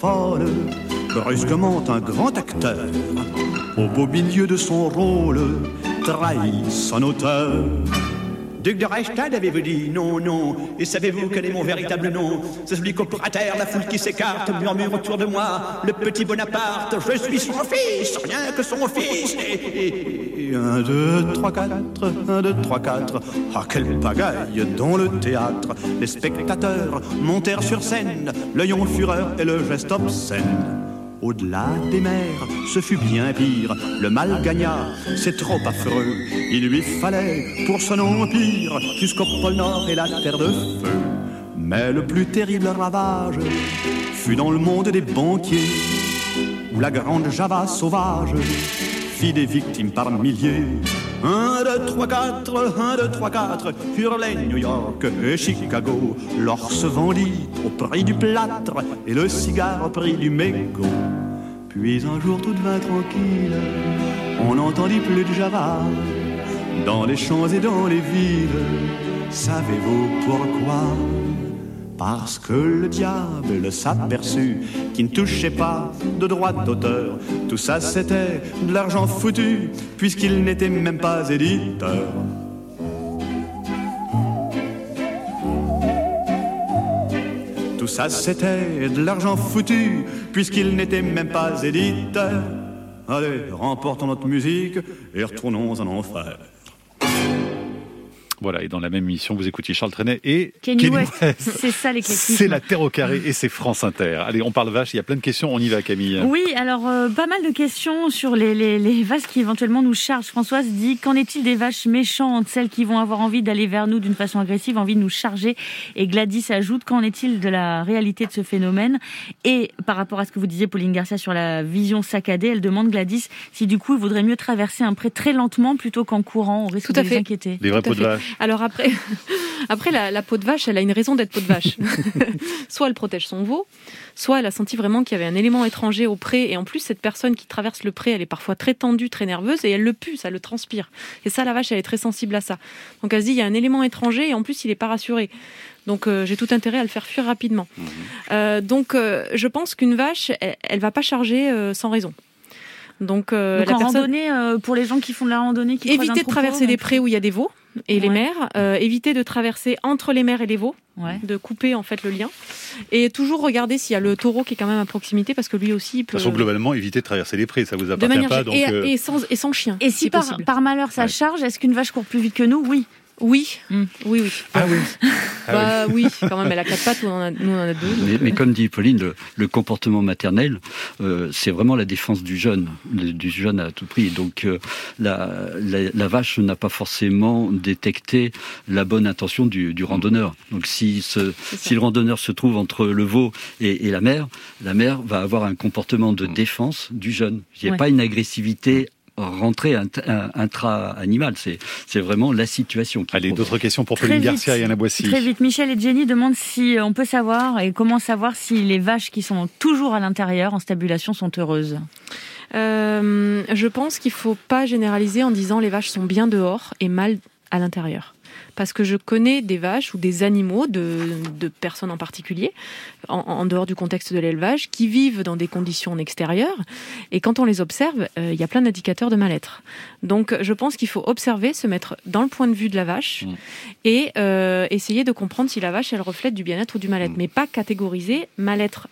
brusquement un grand acteur, au beau milieu de son rôle, trahit son auteur. Duc de Reichstad, avez-vous dit? Non, non. Et savez-vous quel est mon véritable nom? C'est celui qu'au prater, la foule qui s'écarte murmure autour de moi: le petit Bonaparte, je suis son fils, rien que son fils. Et 1, 2, 3, 4, 1, 2, 3, 4. Ah, quelle pagaille dans le théâtre! Les spectateurs montèrent sur scène, l'œil en fureur et le geste obscène. Au-delà des mers, ce fut bien pire. Le mal gagna, c'est trop affreux. Il lui fallait, pour son empire, jusqu'au pôle Nord et la terre de feu. Mais le plus terrible ravage fut dans le monde des banquiers, où la grande Java sauvage fit des victimes par milliers. 1, 2, 3, 4, 1, 2, 3, 4, hurlaient New York et Chicago. L'or se vendit au prix du plâtre et le cigare au prix du mégot. Puis un jour tout devint tranquille, on n'entendit plus de Java dans les champs et dans les villes. Savez-vous pourquoi? Parce que le diable s'aperçut qu'il ne touchait pas de droit d'auteur. Tout ça c'était de l'argent foutu, puisqu'il n'était même pas éditeur. Tout ça c'était de l'argent foutu, puisqu'il n'était même pas éditeur. Allez, remportons notre musique et retournons en enfer. Voilà, et dans la même émission, vous écoutiez Charles Trenet et Kenny West. C'est ça l'éclectisme. C'est la Terre au carré et c'est France Inter. Allez, on parle vache, il y a plein de questions, on y va Camille. Oui, alors pas mal de questions sur les vaches qui éventuellement nous chargent. Françoise dit, qu'en est-il des vaches méchantes, celles qui vont avoir envie d'aller vers nous d'une façon agressive, envie de nous charger? Et Gladys ajoute, qu'en est-il de la réalité de ce phénomène? Et par rapport à ce que vous disiez Pauline Garcia sur la vision saccadée, elle demande Gladys si du coup il vaudrait mieux traverser un pré très lentement plutôt qu'en courant, au risque de les inquiéter. Les vrais pots de vache. Alors après la peau de vache, elle a une raison d'être peau de vache. Soit elle protège son veau, soit elle a senti vraiment qu'il y avait un élément étranger au pré. Et en plus, cette personne qui traverse le pré, elle est parfois très tendue, très nerveuse, et elle le pue, ça le transpire. Et ça, la vache, elle est très sensible à ça. Donc elle se dit, il y a un élément étranger, et en plus, il n'est pas rassuré. Donc j'ai tout intérêt à le faire fuir rapidement. Donc je pense qu'une vache, elle va pas charger sans raison. Donc la randonnée, pour les gens qui font de la randonnée, qui éviter de traverser des prés où il y a des veaux et les mers, éviter de traverser entre les mers et les veaux, de couper en fait le lien, et toujours regarder s'il y a le taureau qui est quand même à proximité, parce que lui aussi il peut... De toute façon, globalement, éviter de traverser les prés, ça vous appartient pas. Donc, et sans chien. Et si par malheur ça charge, est-ce qu'une vache court plus vite que nous? Oui. Oui. Ah oui. Oui, quand même, elle a 4 pattes, nous on en a 2. Mais comme dit Pauline, le comportement maternel, c'est vraiment la défense du jeune à tout prix. Donc la vache n'a pas forcément détecté la bonne intention du randonneur. Donc si le randonneur se trouve entre le veau et la mère va avoir un comportement de défense du jeune. Il n'y a pas une agressivité rentrer intra-animal, c'est vraiment la situation. Allez, d'autres questions pour Pauline Garcia et Anna Boissy. Très vite, Michel et Jenny demandent si on peut savoir et comment savoir si les vaches qui sont toujours à l'intérieur en stabulation sont heureuses. Je pense qu'il ne faut pas généraliser en disant les vaches sont bien dehors et mal à l'intérieur. Parce que je connais des vaches ou des animaux de personnes en particulier, en dehors du contexte de l'élevage, qui vivent dans des conditions en extérieur. Et quand on les observe, il y a plein d'indicateurs de mal-être. Donc je pense qu'il faut observer, se mettre dans le point de vue de la vache et essayer de comprendre si la vache, elle reflète du bien-être ou du mal-être. Mais pas catégoriser mal-être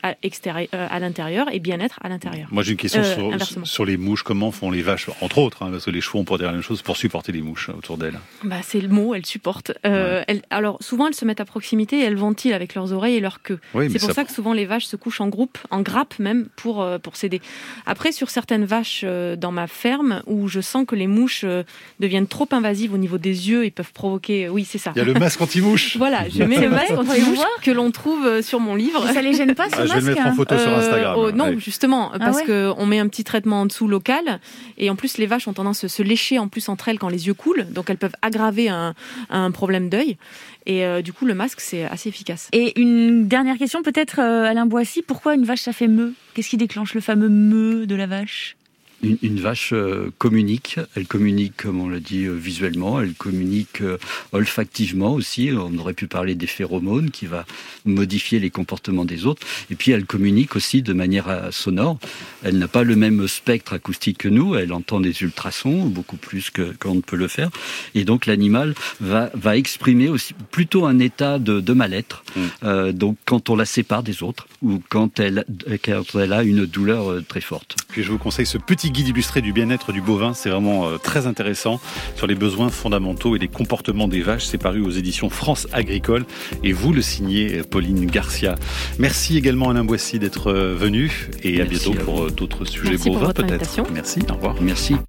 à l'intérieur et bien-être à l'intérieur. Moi j'ai une question sur les mouches. Comment font les vaches, entre autres, parce que les chevaux ont pour dire la même chose, pour supporter les mouches autour d'elles? C'est le mot, elles supportent. Alors souvent elles se mettent à proximité et elles ventilent avec leurs oreilles et leur queue. Oui, c'est pour ça que souvent les vaches se couchent en groupe, en grappe même, pour s'aider. Après, sur certaines vaches dans ma ferme, où je sens que les mouches deviennent trop invasives au niveau des yeux et peuvent provoquer... Oui, c'est ça. Il y a le masque anti-mouche. Voilà, je mets le masque anti-mouche que l'on trouve sur mon livre. Ça les gêne pas, ce masque? Je vais le mettre en photo sur Instagram. Non, justement, parce qu'on met un petit traitement en dessous local, et en plus les vaches ont tendance à se lécher en plus entre elles quand les yeux coulent, donc elles peuvent aggraver un problème d'œil. Et du coup, le masque, c'est assez efficace. Et une dernière question, peut-être, Alain Boissy. Pourquoi une vache, ça fait meuh? Qu'est-ce qui déclenche le fameux meuh de la vache? Une vache communique, elle communique, comme on l'a dit, visuellement, elle communique olfactivement aussi, on aurait pu parler des phéromones qui va modifier les comportements des autres, et puis elle communique aussi de manière sonore, elle n'a pas le même spectre acoustique que nous, elle entend des ultrasons, beaucoup plus qu'on ne peut le faire, et donc l'animal va exprimer aussi plutôt un état de mal-être, donc quand on la sépare des autres, ou quand elle a une douleur très forte. Puis je vous conseille ce petit guide illustré du bien-être du bovin, c'est vraiment très intéressant sur les besoins fondamentaux et les comportements des vaches. C'est paru aux éditions France Agricole et vous le signez Pauline Garcia. Merci également Alain Boissy d'être venu et à bientôt pour d'autres sujets bovins peut-être. Merci pour votre invitation. Merci, au revoir. Merci.